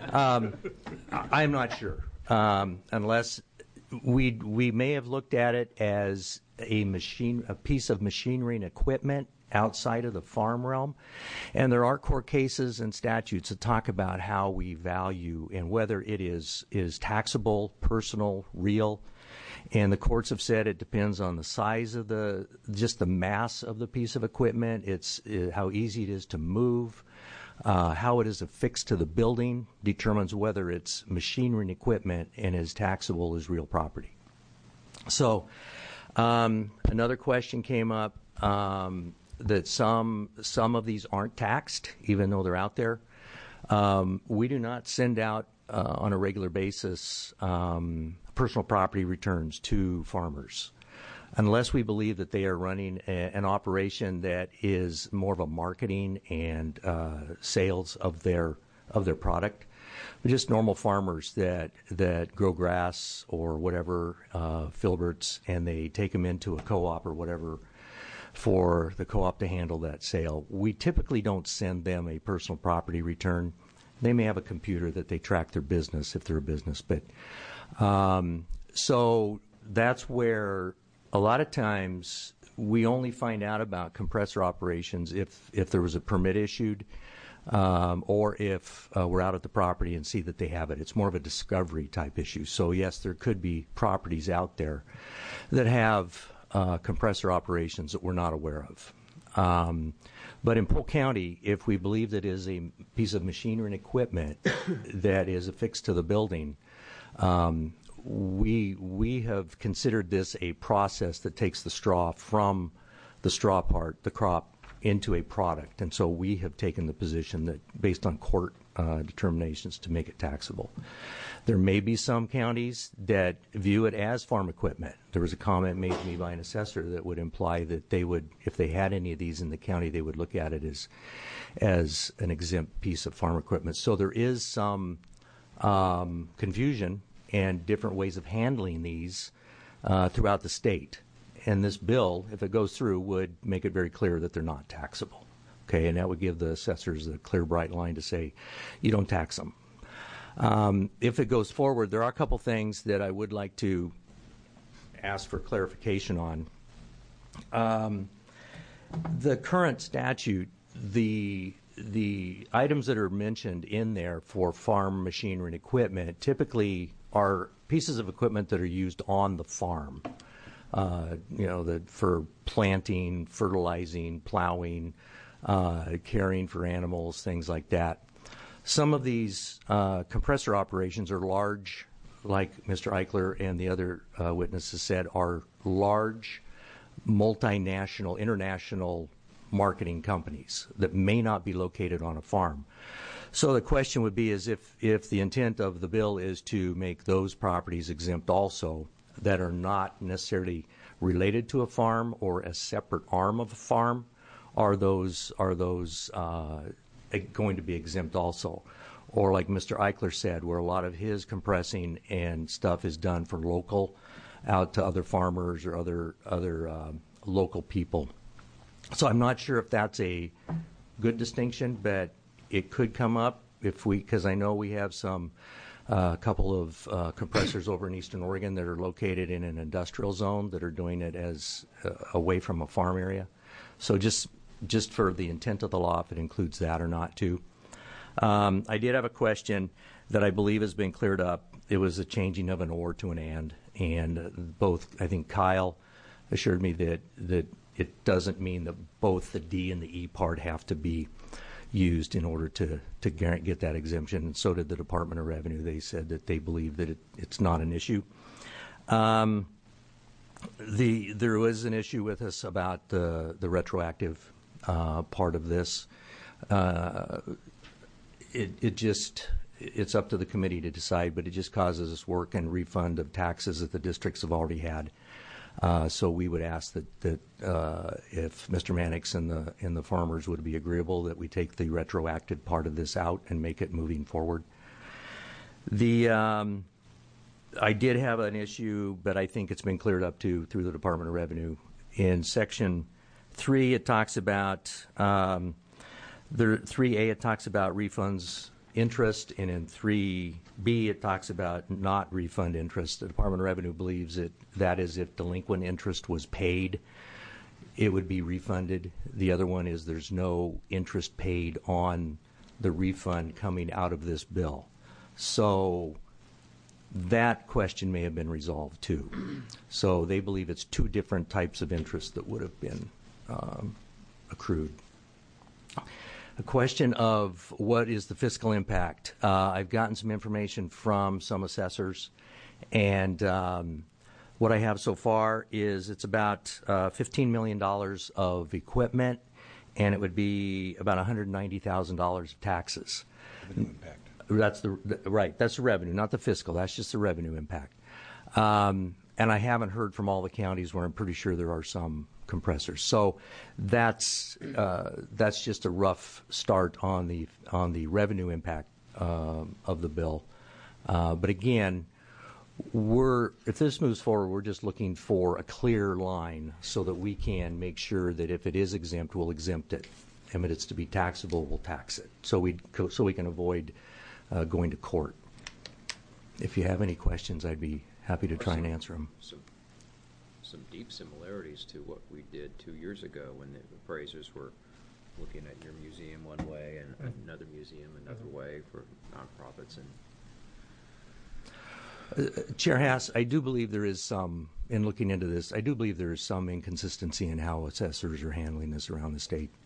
I'm not sure. Unless we may have looked at it as a piece of machinery and equipment outside of the farm realm. And there are court cases and statutes that talk about how we value and whether it is taxable, personal, real. And the courts have said it depends on the size of just the mass of the piece of equipment. It's how easy it is to move, how it is affixed to the building determines whether it's machinery and equipment and is taxable as real property. So another question came up. That some of these aren't taxed, even though they're out there. We do not send out on a regular basis personal property returns to farmers unless we believe that they are running an operation that is more of a marketing and sales of their product. Just normal farmers that grow grass or whatever, filberts, and they take them into a co-op or whatever for the co-op to handle that sale. We typically don't send them a personal property return. They may have a computer that they track their business if they're a business. But so that's where a lot of times we only find out about compressor operations if there was a permit issued or if we're out at the property and see that they have it. It's more of a discovery type issue. So yes, there could be properties out there that have compressor operations that we're not aware of. But in Polk County, if we believe that is a piece of machinery and equipment that is affixed to the building, we have considered this a process that takes the straw from the straw part, the crop, into a product. And so we have taken the position that, based on court determinations, to make it taxable. There may be some counties that view it as farm equipment. There was a comment made to me by an assessor that would imply that they would, if they had any of these in the county, they would look at it as an exempt piece of farm equipment. So there is some confusion and different ways of handling these throughout the state. And this bill, if it goes through, would make it very clear that they're not taxable. Okay, and that would give the assessors a clear, bright line to say, you don't tax them. If it goes forward, there are a couple things that I would like to ask for clarification on. The current statute, the items that are mentioned in there for farm machinery and equipment typically are pieces of equipment that are used on the farm. For planting, fertilizing, plowing, caring for animals, things like that. Some of these compressor operations are large, like Mr. Eichler and the other witnesses said, are large, multinational, international marketing companies that may not be located on a farm. So the question would be is if the intent of the bill is to make those properties exempt also, that are not necessarily related to a farm or a separate arm of a farm, are those going to be exempt also? Or like Mr. Eichler said, where a lot of his compressing and stuff is done for local, out to other farmers or other local people. So I'm not sure if that's a good distinction, but it could come up because I know we have a couple of compressors over in Eastern Oregon that are located in an industrial zone that are doing it as away from a farm area. So just for the intent of the law, if it includes that or not too. I did have a question that I believe has been cleared up. It was a changing of an or to an and both, I think Kyle assured me that it doesn't mean that both the D and the E part have to be used in order to get that exemption, and so did the Department of Revenue. They said that they believe that it's not an issue. There was an issue with us about the retroactive part of this. It's up to the committee to decide, but it just causes us work and refund of taxes that the districts have already had. So we would ask that if Mr. Mannix and the farmers would be agreeable, that we take the retroactive part of this out and make it moving forward. I did have an issue, but I think it's been cleared up through the Department of Revenue. In Section 3, it talks about 3A, it talks about refunds interest, and in 3B, it talks about not refund interest. The Department of Revenue believes that is if delinquent interest was paid, it would be refunded. The other one is there's no interest paid on the refund coming out of this bill. So that question may have been resolved too. So they believe it's two different types of interest that would have been accrued. A question of what is the fiscal impact. I've gotten some information from some assessors, and what I have so far is it's about $15 million of equipment, and it would be about $190,000 of taxes. Revenue impact. That's the revenue, not the fiscal. That's just the revenue impact. And I haven't heard from all the counties where I'm pretty sure there are some compressors. So that's just a rough start on the revenue impact of the bill. But again, if this moves forward, we're just looking for a clear line so that we can make sure that if it is exempt, we'll exempt it. And if it's to be taxable, we'll tax it. So we can avoid going to court. If you have any questions, I'd be happy to try and answer them. Some deep similarities to what we did 2 years ago when the appraisers were looking at your museum one way and another museum another way for nonprofits. And Chair Haas, I do believe there is some, in looking into this, I do believe there is some inconsistency in how assessors are handling this around the state.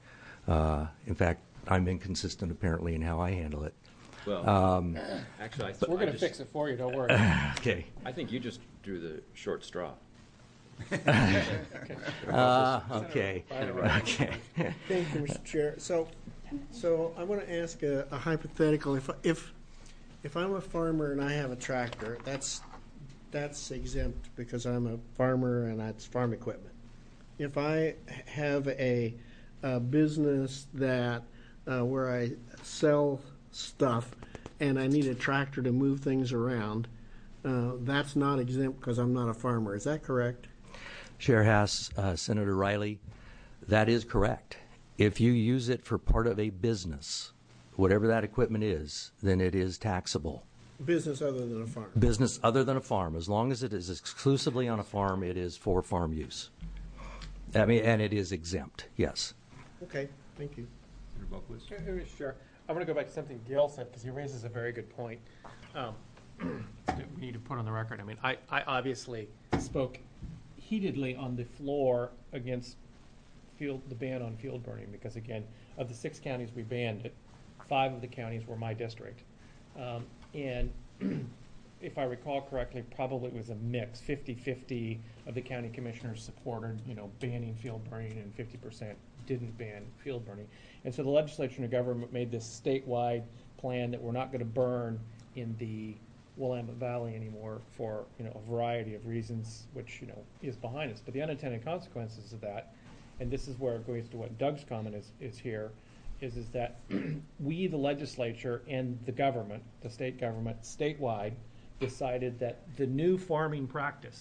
In fact, I'm inconsistent apparently in how I handle it. Well, actually, We're going to fix it for you, don't worry. Okay. I think you just drew the short straw. Okay. Thank you, Mr. Chair. So I want to ask a hypothetical. If I'm a farmer and I have a tractor, that's exempt because I'm a farmer and that's farm equipment. If I have a business that where I sell stuff and I need a tractor to move things around, that's not exempt because I'm not a farmer. Is that correct? Chair Haas, Senator Riley, that is correct. If you use it for part of a business, whatever that equipment is, then it is taxable. Business other than a farm. Business other than a farm. As long as it is exclusively on a farm, it is for farm use. I mean, and it is exempt, yes. Okay, thank you. Sure. I'm going to go back to something Gil said because he raises a very good point. That we need to put on the record. I mean, I obviously spoke heatedly on the floor against the ban on field burning because, again, of the 6 counties we banned it, 5 of the counties were my district. And if I recall correctly, probably it was a mix, 50-50 of the county commissioners supported, banning field burning and 50% didn't ban field burning. And so the legislature and the government made this statewide plan that we're not going to burn in the Willamette Valley anymore for, a variety of reasons, which, is behind us. But the unintended consequences of that, and this is where it goes to what Doug's comment is here, is that we, the legislature, and the government, the state government, statewide, decided that the new farming practice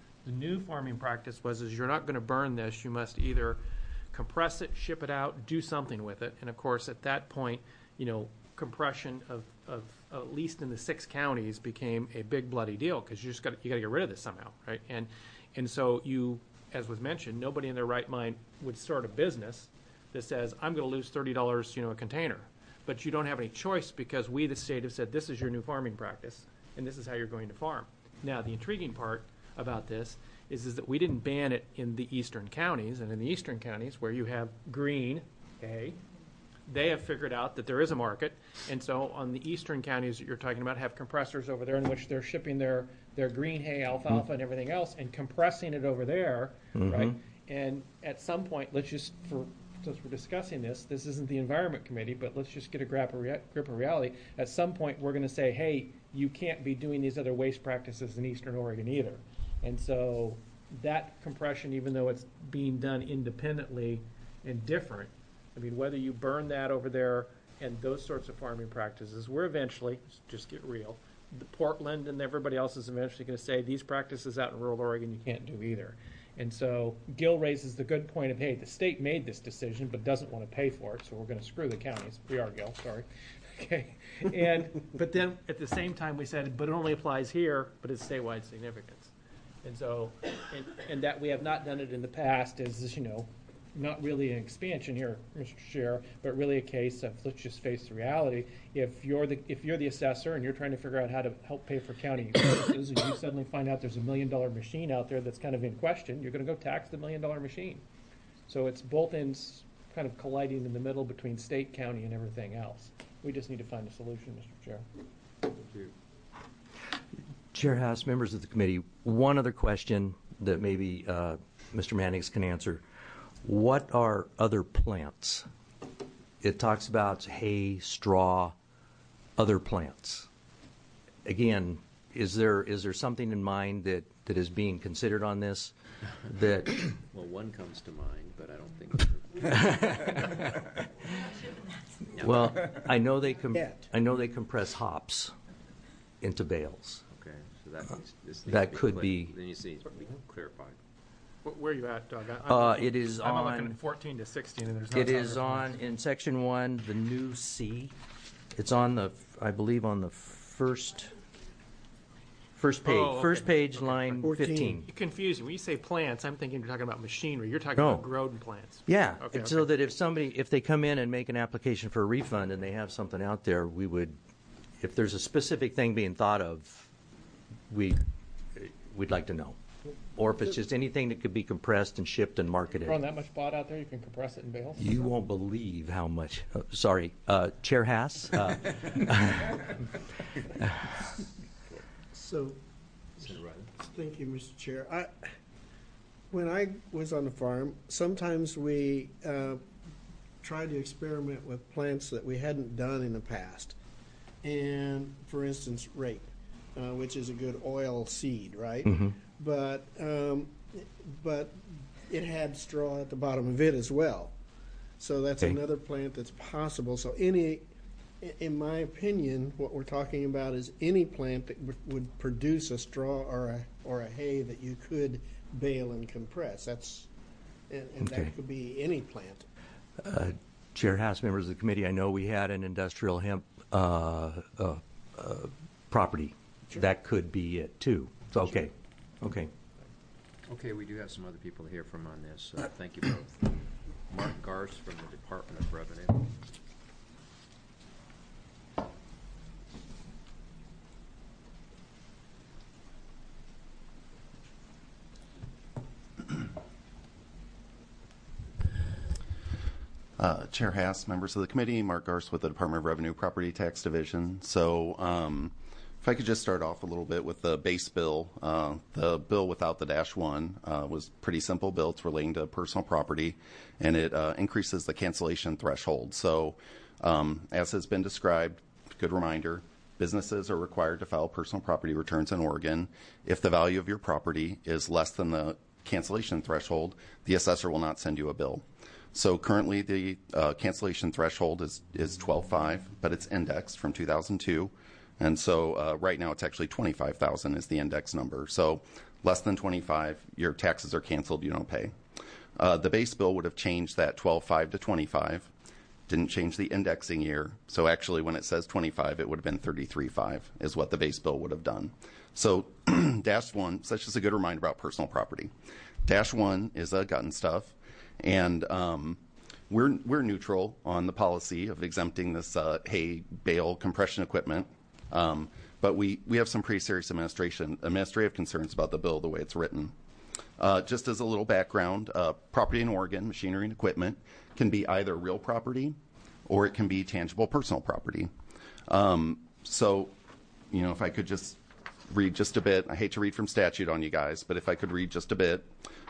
was you're not going to burn this. You must either compress it, ship it out, do something with it. And of course, at that point, compression of at least in the 6 counties became a big bloody deal because you got to get rid of this somehow, right? And so you, as was mentioned, nobody in their right mind would start a business that says, I'm going to lose $30, a container. But you don't have any choice because we, the state, have said, this is your new farming practice, and this is how you're going to farm. Now, the intriguing part about this is that we didn't ban it in the eastern counties, and in the eastern counties where you have green, okay, they have figured out that there is a market, and so on the eastern counties that you're talking about have compressors over there in which they're shipping their green hay, alfalfa, and everything else, and compressing it over there, right? And at some point, since we're discussing this isn't the Environment Committee, but let's just get a grip of reality. At some point, we're going to say, hey, you can't be doing these other waste practices in Eastern Oregon either. And so that compression, even though it's being done independently and different, I mean, whether you burn that over there and those sorts of farming practices, we're eventually, just get real, Portland and everybody else is eventually going to say these practices out in rural Oregon you can't do either. And so Gil raises the good point of, hey, the state made this decision but doesn't want to pay for it, so we're going to screw the counties. We are, Gil, sorry. Okay. But then at the same time we said, but it only applies here, but it's statewide significance. And so, and that we have not done it in the past is, not really an expansion here, Mr. Chair, but really a case of let's just face the reality. If you're the assessor and you're trying to figure out how to help pay for county services, and you suddenly find out there's a $1 million machine out there that's kind of in question, you're going to go tax the $1 million machine. So it's both ends kind of colliding in the middle between state, county, and everything else. We just need to find a solution, Mr. Chair. Thank you. Chair House, members of the committee, one other question that maybe Mr. Mannix can answer. What are other plants? It talks about hay, straw, other plants. Again, is there something in mind that is being considered on this? That well, one comes to mind, but I don't think. Well, I know they compress hops into bales. Okay, so that could be. Then you see it's clarified. Where are you at, Doug? It is I'm on. looking at 14 to 16, and there's no. It is on in section 1, the new C. It's on I believe, on the first page. Oh, okay. First page, okay. line 15. You're confusing. When you say plants, I'm thinking you're talking about machinery. You're talking about grown plants. Yeah. Okay, so that if they come in and make an application for a refund and they have something out there, we would, if there's a specific thing being thought of, we'd like to know. or if it's just anything that could be compressed and shipped and marketed. Throwing that much pot out there, you can compress it in bales? You won't believe how much. Sorry, Chair Haas. So, thank you, Mr. Chair. When I was on the farm, sometimes we tried to experiment with plants that we hadn't done in the past. And, for instance, rape, which is a good oil seed, right? Mm-hmm. But it had straw at the bottom of it as well. So that's Okay. another plant that's possible. So in my opinion, what we're talking about is any plant that would produce a straw or a hay that you could bale and compress. And Okay. that could be any plant. Chair Haas, members of the committee, I know we had an industrial hemp property. Sure. That could be it too. So, okay. Okay. Okay, we do have some other people to hear from on this. Thank you both. Mark Garst from the Department of Revenue. Chair Haas, members of the committee, Mark Garst with the Department of Revenue Property Tax Division. So if I could just start off a little bit with the base bill. The bill without the -1 was pretty simple bill. It's relating to personal property, and it increases the cancellation threshold. So as has been described, good reminder, businesses are required to file personal property returns in Oregon. If the value of your property is less than the cancellation threshold, the assessor will not send you a bill. So currently the cancellation threshold is 12.5, but it's indexed from 2002. And so right now it's actually 25,000 is the index number. So less than 25, your taxes are canceled, you don't pay. The base bill would have changed that 12.5 to 25. Didn't change the indexing year. So actually when it says 25, it would have been 33.5 is what the base bill would have done. So -1, so that's just a good reminder about personal property. -1 is a gut and stuff. And we're neutral on the policy of exempting this hay bale compression equipment. But we have some pretty serious administrative concerns about the bill the way it's written. Just as a little background, property in Oregon, machinery and equipment, can be either real property or it can be tangible personal property. So, if I could just read just a bit. I hate to read from statute on you guys, but if I could read just a bit.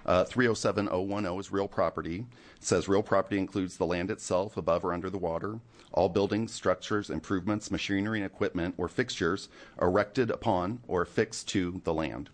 307.010 is real property. It says real property includes the land itself above or under the water, all buildings, structures, improvements, machinery and equipment, or fixtures erected upon or affixed to the land.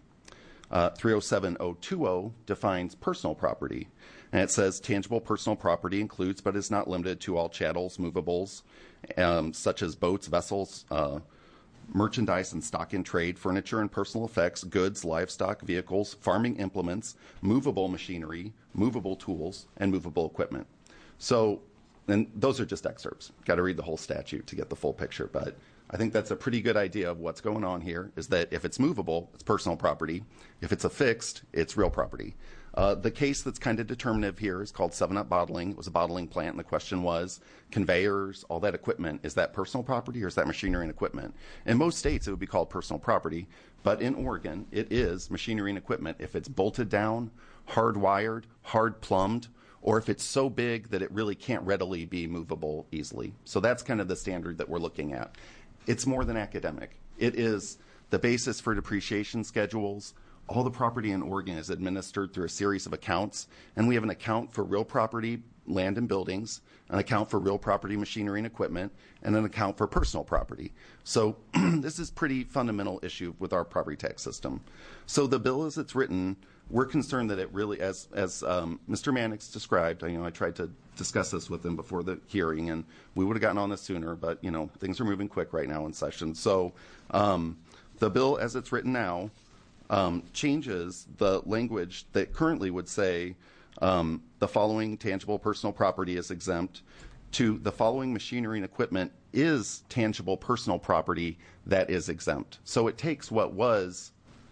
307.020 defines personal property, and it says tangible personal property includes but is not limited to all chattels, movables, such as boats, vessels, merchandise and stock in trade, furniture and personal effects, goods, livestock, vehicles, farming implements, movable machinery, movable tools, and movable equipment. So, and those are just excerpts. Got to read the whole statute to get the full picture, but I think that's a pretty good idea of what's going on here, is that if it's movable, it's personal property. If it's affixed, it's real property. The case that's kind of determinative here is called 7-Up Bottling. It was a bottling plant, and the question was, conveyors, all that equipment, is that personal property or is that machinery and equipment? In most states, it would be called personal property, but in Oregon, it is machinery and equipment if it's bolted down, hardwired, hard plumbed, or if it's so big that it really can't readily be movable easily. So that's kind of the standard that we're looking at. It's more than academic. It is the basis for depreciation schedules. All the property in Oregon is administered through a series of accounts, and we have an account for real property, land and buildings, an account for real property, machinery and equipment, and an account for personal property. So this is pretty fundamental issue with our property tax system. So the bill as it's written, we're concerned that it really, as Mr. Mannix described, I tried to discuss this with him before the hearing, and we would have gotten on this sooner, but things are moving quick right now in session. So the bill as it's written now changes the language that currently would say the following tangible personal property is exempt to the following machinery and equipment is tangible personal property that is exempt. So it takes what was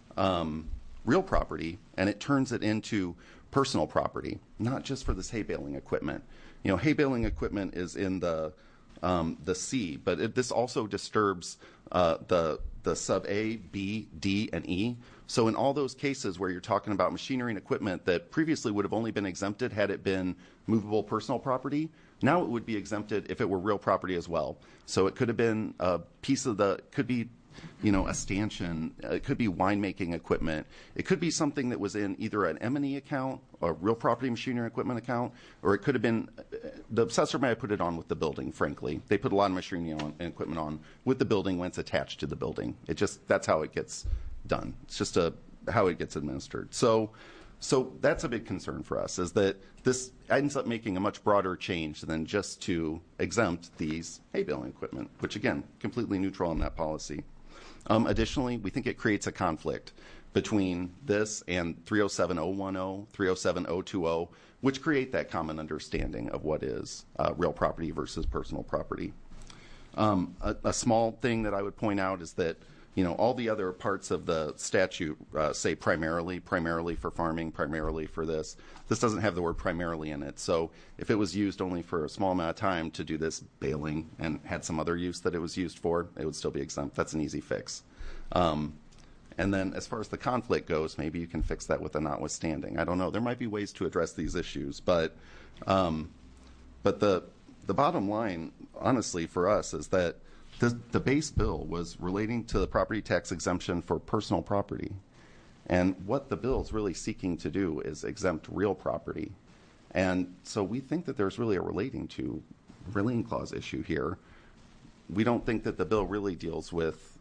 real property and it turns it into personal property, not just for this hay baling equipment. Hay baling equipment is in the C, but this also disturbs the the sub A, B, D, and E. So in all those cases where you're talking about machinery and equipment that previously would have only been exempted had it been movable personal property, now it would be exempted if it were real property as well. So it could have been a piece of could be, a stanchion, it could be winemaking equipment, it could be something that was in either an M&E account or real property machinery and equipment account, or it could have been, the assessor may have put it on with the building, frankly. They put a lot of machinery on and equipment on with the building when it's attached to the building. That's how it gets done. It's just how it gets administered. So that's a big concern for us, is that this ends up making a much broader change than just to exempt these hay baling equipment, which again, completely neutral in that policy. Additionally, we think it creates a conflict between this and 307010, 307020, which create that common understanding of what is real property versus personal property. A small thing that I would point out is that all the other parts of the statute say primarily for farming, primarily for this. This doesn't have the word primarily in it. So if it was used only for a small amount of time to do this baling and had some other use that it was used for, it would still be exempt. That's an easy fix. And then as far as the conflict goes, maybe you can fix that with a notwithstanding. I don't know. There might be ways to address these issues, but the bottom line, honestly, for us is that the base bill was relating to the property tax exemption for personal property. And what the bill is really seeking to do is exempt real property. And so we think that there's really a relating clause issue here. We don't think that the bill really deals with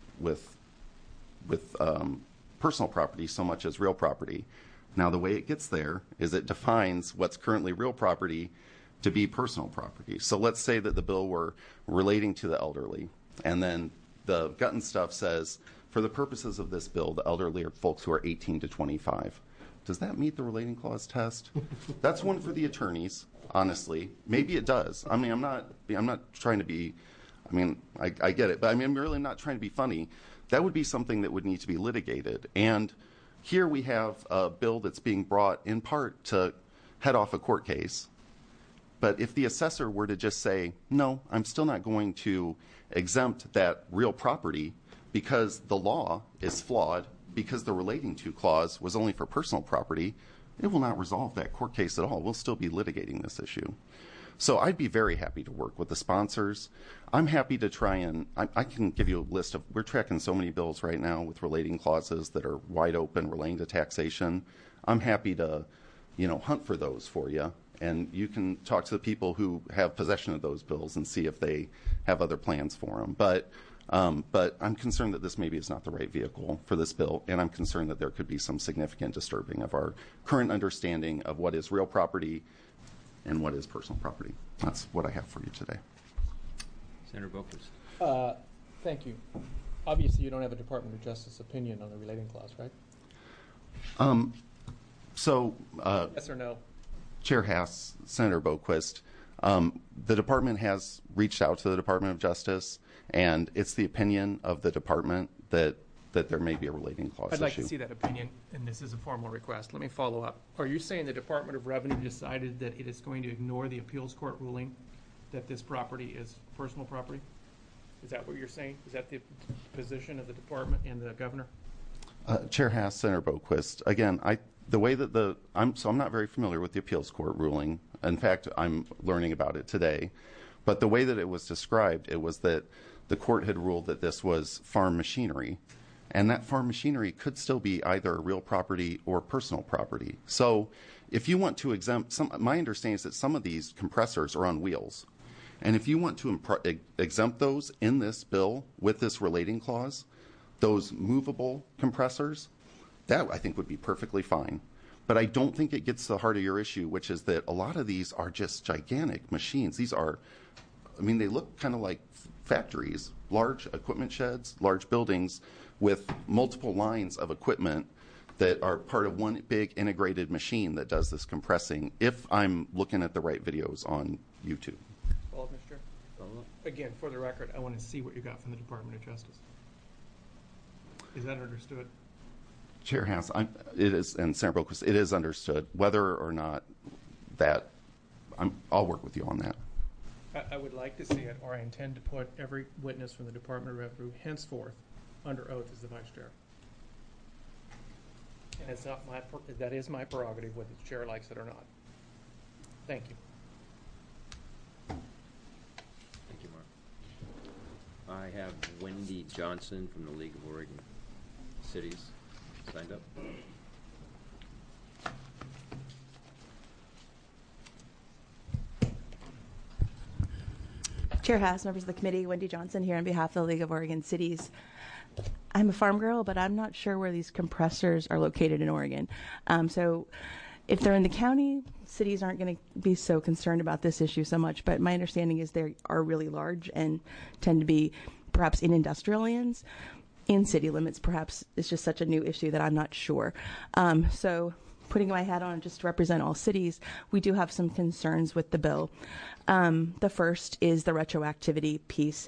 personal property so much as real property. Now, the way it gets there is it defines what's currently real property to be personal property. So let's say that the bill were relating to the elderly, and then the gut and stuff says, for the purposes of this bill, the elderly are folks who are 18 to 25. Does that meet the relating clause test? That's one for the attorneys, honestly. Maybe it does. I mean, I'm not trying to be, I get it, but I'm really not trying to be funny. That would be something that would need to be litigated. And here we have a bill that's being brought in part to head off a court case. But if the assessor were to just say, no, I'm still not going to exempt that real property because the law is flawed, because the relating to clause was only for personal property, it will not resolve that court case at all. We'll still be litigating this issue. So I'd be very happy to work with the sponsors. I'm happy to try and, I can give you a list of, we're tracking so many bills right now with relating clauses that are wide open relating to taxation. I'm happy to, hunt for those for you. And you can talk to the people who have possession of those bills and see if they have other plans for them. But I'm concerned that this maybe is not the right vehicle for this bill, and I'm concerned that there could be some significant disturbing of our current understanding of what is real property and what is personal property. That's what I have for you today. Senator Boquist. Thank you. Obviously, you don't have a Department of Justice opinion on the relating clause, right? Yes or no? Chair Haas, Senator Boquist, the department has reached out to the Department of Justice, and it's the opinion of the department that there may be a relating clause issue. I'd like to see that opinion, and this is a formal request. Let me follow up. Are you saying the Department of Revenue decided that it is going to ignore the appeals court ruling that this property is personal property? Is that what you're saying? Is that the position of the department and the governor? Chair Haas, Senator Boquist, again, the way that I'm not very familiar with the appeals court ruling. In fact, I'm learning about it today. But the way that it was described, it was that the court had ruled that this was farm machinery, and that farm machinery could still be either real property or personal property. So if you want to exempt, my understanding is that some of these compressors are on wheels. And if you want to exempt those in this bill with this relating clause, those movable compressors, that I think would be perfectly fine. But I don't think it gets to the heart of your issue, which is that a lot of these are just gigantic machines. These are, they look kind of like factories, large equipment sheds, large buildings with multiple lines of equipment that are part of one big integrated machine that does this compressing, if I'm looking at the right videos on YouTube. Follow up, Mr. Chair. Again, for the record, I want to see what you got from the Department of Justice. Is that understood? Chair Haas, it is, and Senator Boquist, it is understood. Whether or not that, I'll work with you on that. I would like to see it, or I intend to put every witness from the Department of Revenue henceforth under oath as the vice chair. And it's not that is my prerogative, whether the chair likes it or not. Thank you. Thank you, Mark. I have Wendy Johnson from the League of Oregon Cities signed up. Chair Haas, members of the committee, Wendy Johnson here on behalf of the League of Oregon Cities. I'm a farm girl, but I'm not sure where these compressors are located in Oregon. So if they're in the county, cities aren't going to be so concerned about this issue so much. But my understanding is they are really large and tend to be perhaps in industrial lands. In city limits, perhaps it's just such a new issue that I'm not sure. So putting my hat on just to represent all cities, we do have some concerns with the bill. The first is the retroactivity piece.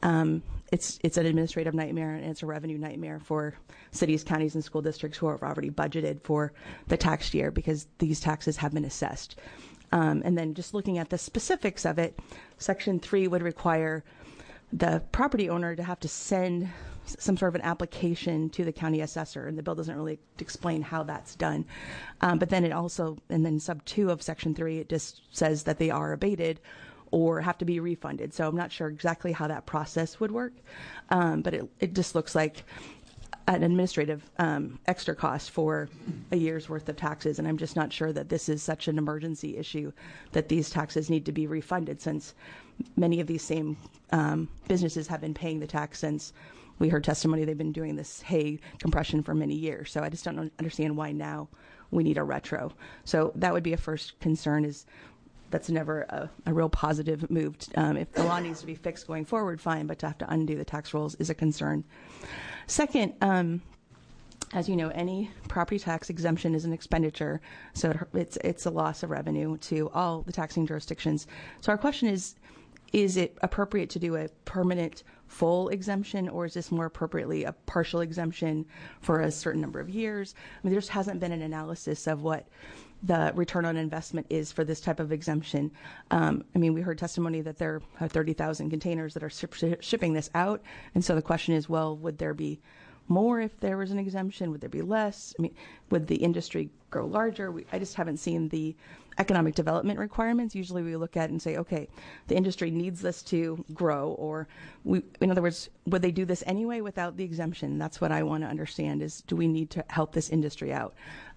It's an administrative nightmare and it's a revenue nightmare for cities, counties, and school districts who have already budgeted for the tax year because these taxes have been assessed. And then just looking at the specifics of it, Section 3 would require the property owner to have to send some sort of an application to the county assessor, and the bill doesn't really explain how that's done. But then it also, and then sub 2 of Section 3, it just says that they are abated or have to be refunded. So I'm not sure exactly how that process would work, but it just looks like an administrative extra cost for a year's worth of taxes, and I'm just not sure that this is such an emergency issue that these taxes need to be refunded, since many of these same businesses have been paying the tax since we heard testimony. They've been doing this hay compression for many years, so I just don't understand why now we need a retro. So that would be a first concern, is that's never a real positive move. If the law needs to be fixed going forward, fine, but to have to undo the tax rolls is a concern. Second, as you know, any property tax exemption is an expenditure, so it's a loss of revenue to all the taxing jurisdictions. So our question is it appropriate to do a permanent full exemption, or is this more appropriately a partial exemption for a certain number of years? I mean, there just hasn't been an analysis of what the return on investment is for this type of exemption. I mean, we heard testimony that there are 30,000 containers that are shipping this out, and so the question is, well, would there be more if there was an exemption? Would there be less? I mean, would the industry grow larger? I just haven't seen the economic development requirements. Usually we look at it and say, okay, the industry needs this to grow, or in other words, would they do this anyway without the exemption? That's what I want to understand, is do we need to help this industry out?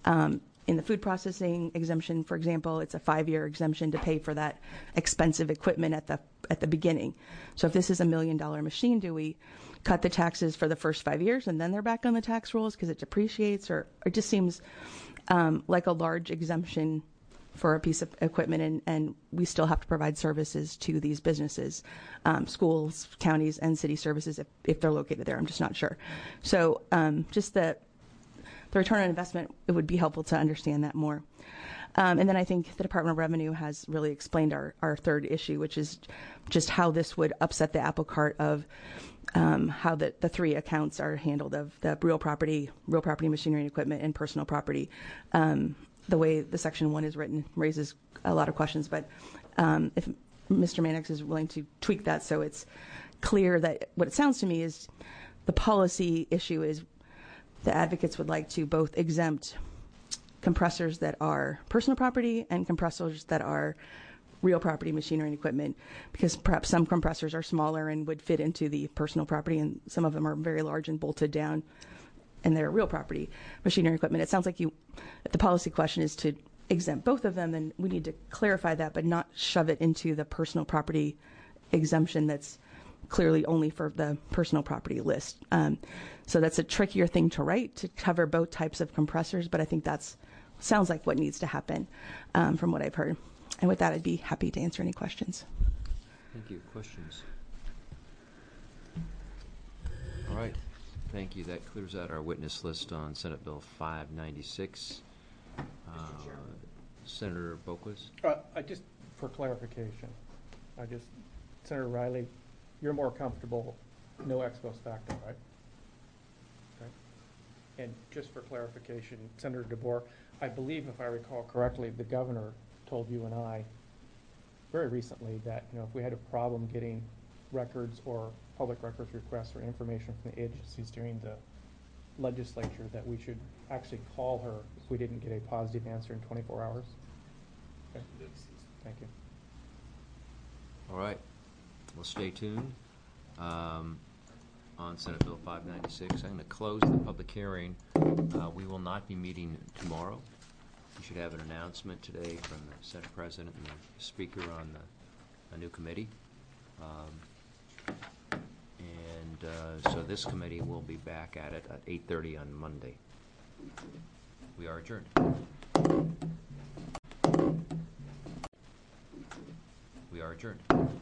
In the food processing exemption, for example, it's a 5-year exemption to pay for that expensive equipment at the beginning. So if this is $1 million machine, do we cut the taxes for the first 5 years and then they're back on the tax rolls because it depreciates? Or it just seems like a large exemption for a piece of equipment, and we still have to provide services to these businesses, schools, counties, and city services if they're located there. I'm just not sure. So just the return on investment, it would be helpful to understand that more. And then I think the Department of Revenue has really explained our third issue, which is just how this would upset the apple cart of how the three accounts are handled, of the real property, machinery and equipment, and personal property. The way the Section 1 is written raises a lot of questions, but if Mr. Mannix is willing to tweak that so it's clear that what it sounds to me is the policy issue is the advocates would like to both exempt compressors that are personal property and compressors that are real property, machinery and equipment, because perhaps some compressors are smaller and would fit into the personal property, and some of them are very large and bolted down and they're real property, machinery and equipment. It sounds like if the policy question is to exempt both of them, then we need to clarify that, but not shove it into the personal property exemption that's clearly only for the personal property list. So that's a trickier thing to write, to cover both types of compressors, but I think that's sounds like what needs to happen from what I've heard. And with that, I'd be happy to answer any questions. Thank you. Questions? All right. Thank you. That clears out our witness list on Senate Bill 596. Senator Boquist? For clarification, Senator Riley, you're more comfortable no ex post facto, right? Okay. And just for clarification, Senator DeBoer, I believe, if I recall correctly, the governor told you and I very recently that if we had a problem getting records or public records requests or information from the agencies during the legislature, that we should actually call her if we didn't get a positive answer in 24 hours? Okay. Thank you. All right. We'll stay tuned on Senate Bill 596. I'm going to close the public hearing. We will not be meeting tomorrow. We should have an announcement today from the Senate President and the Speaker on a new committee. So this committee will be back at it at 8:30 on Monday. We are adjourned. We are adjourned.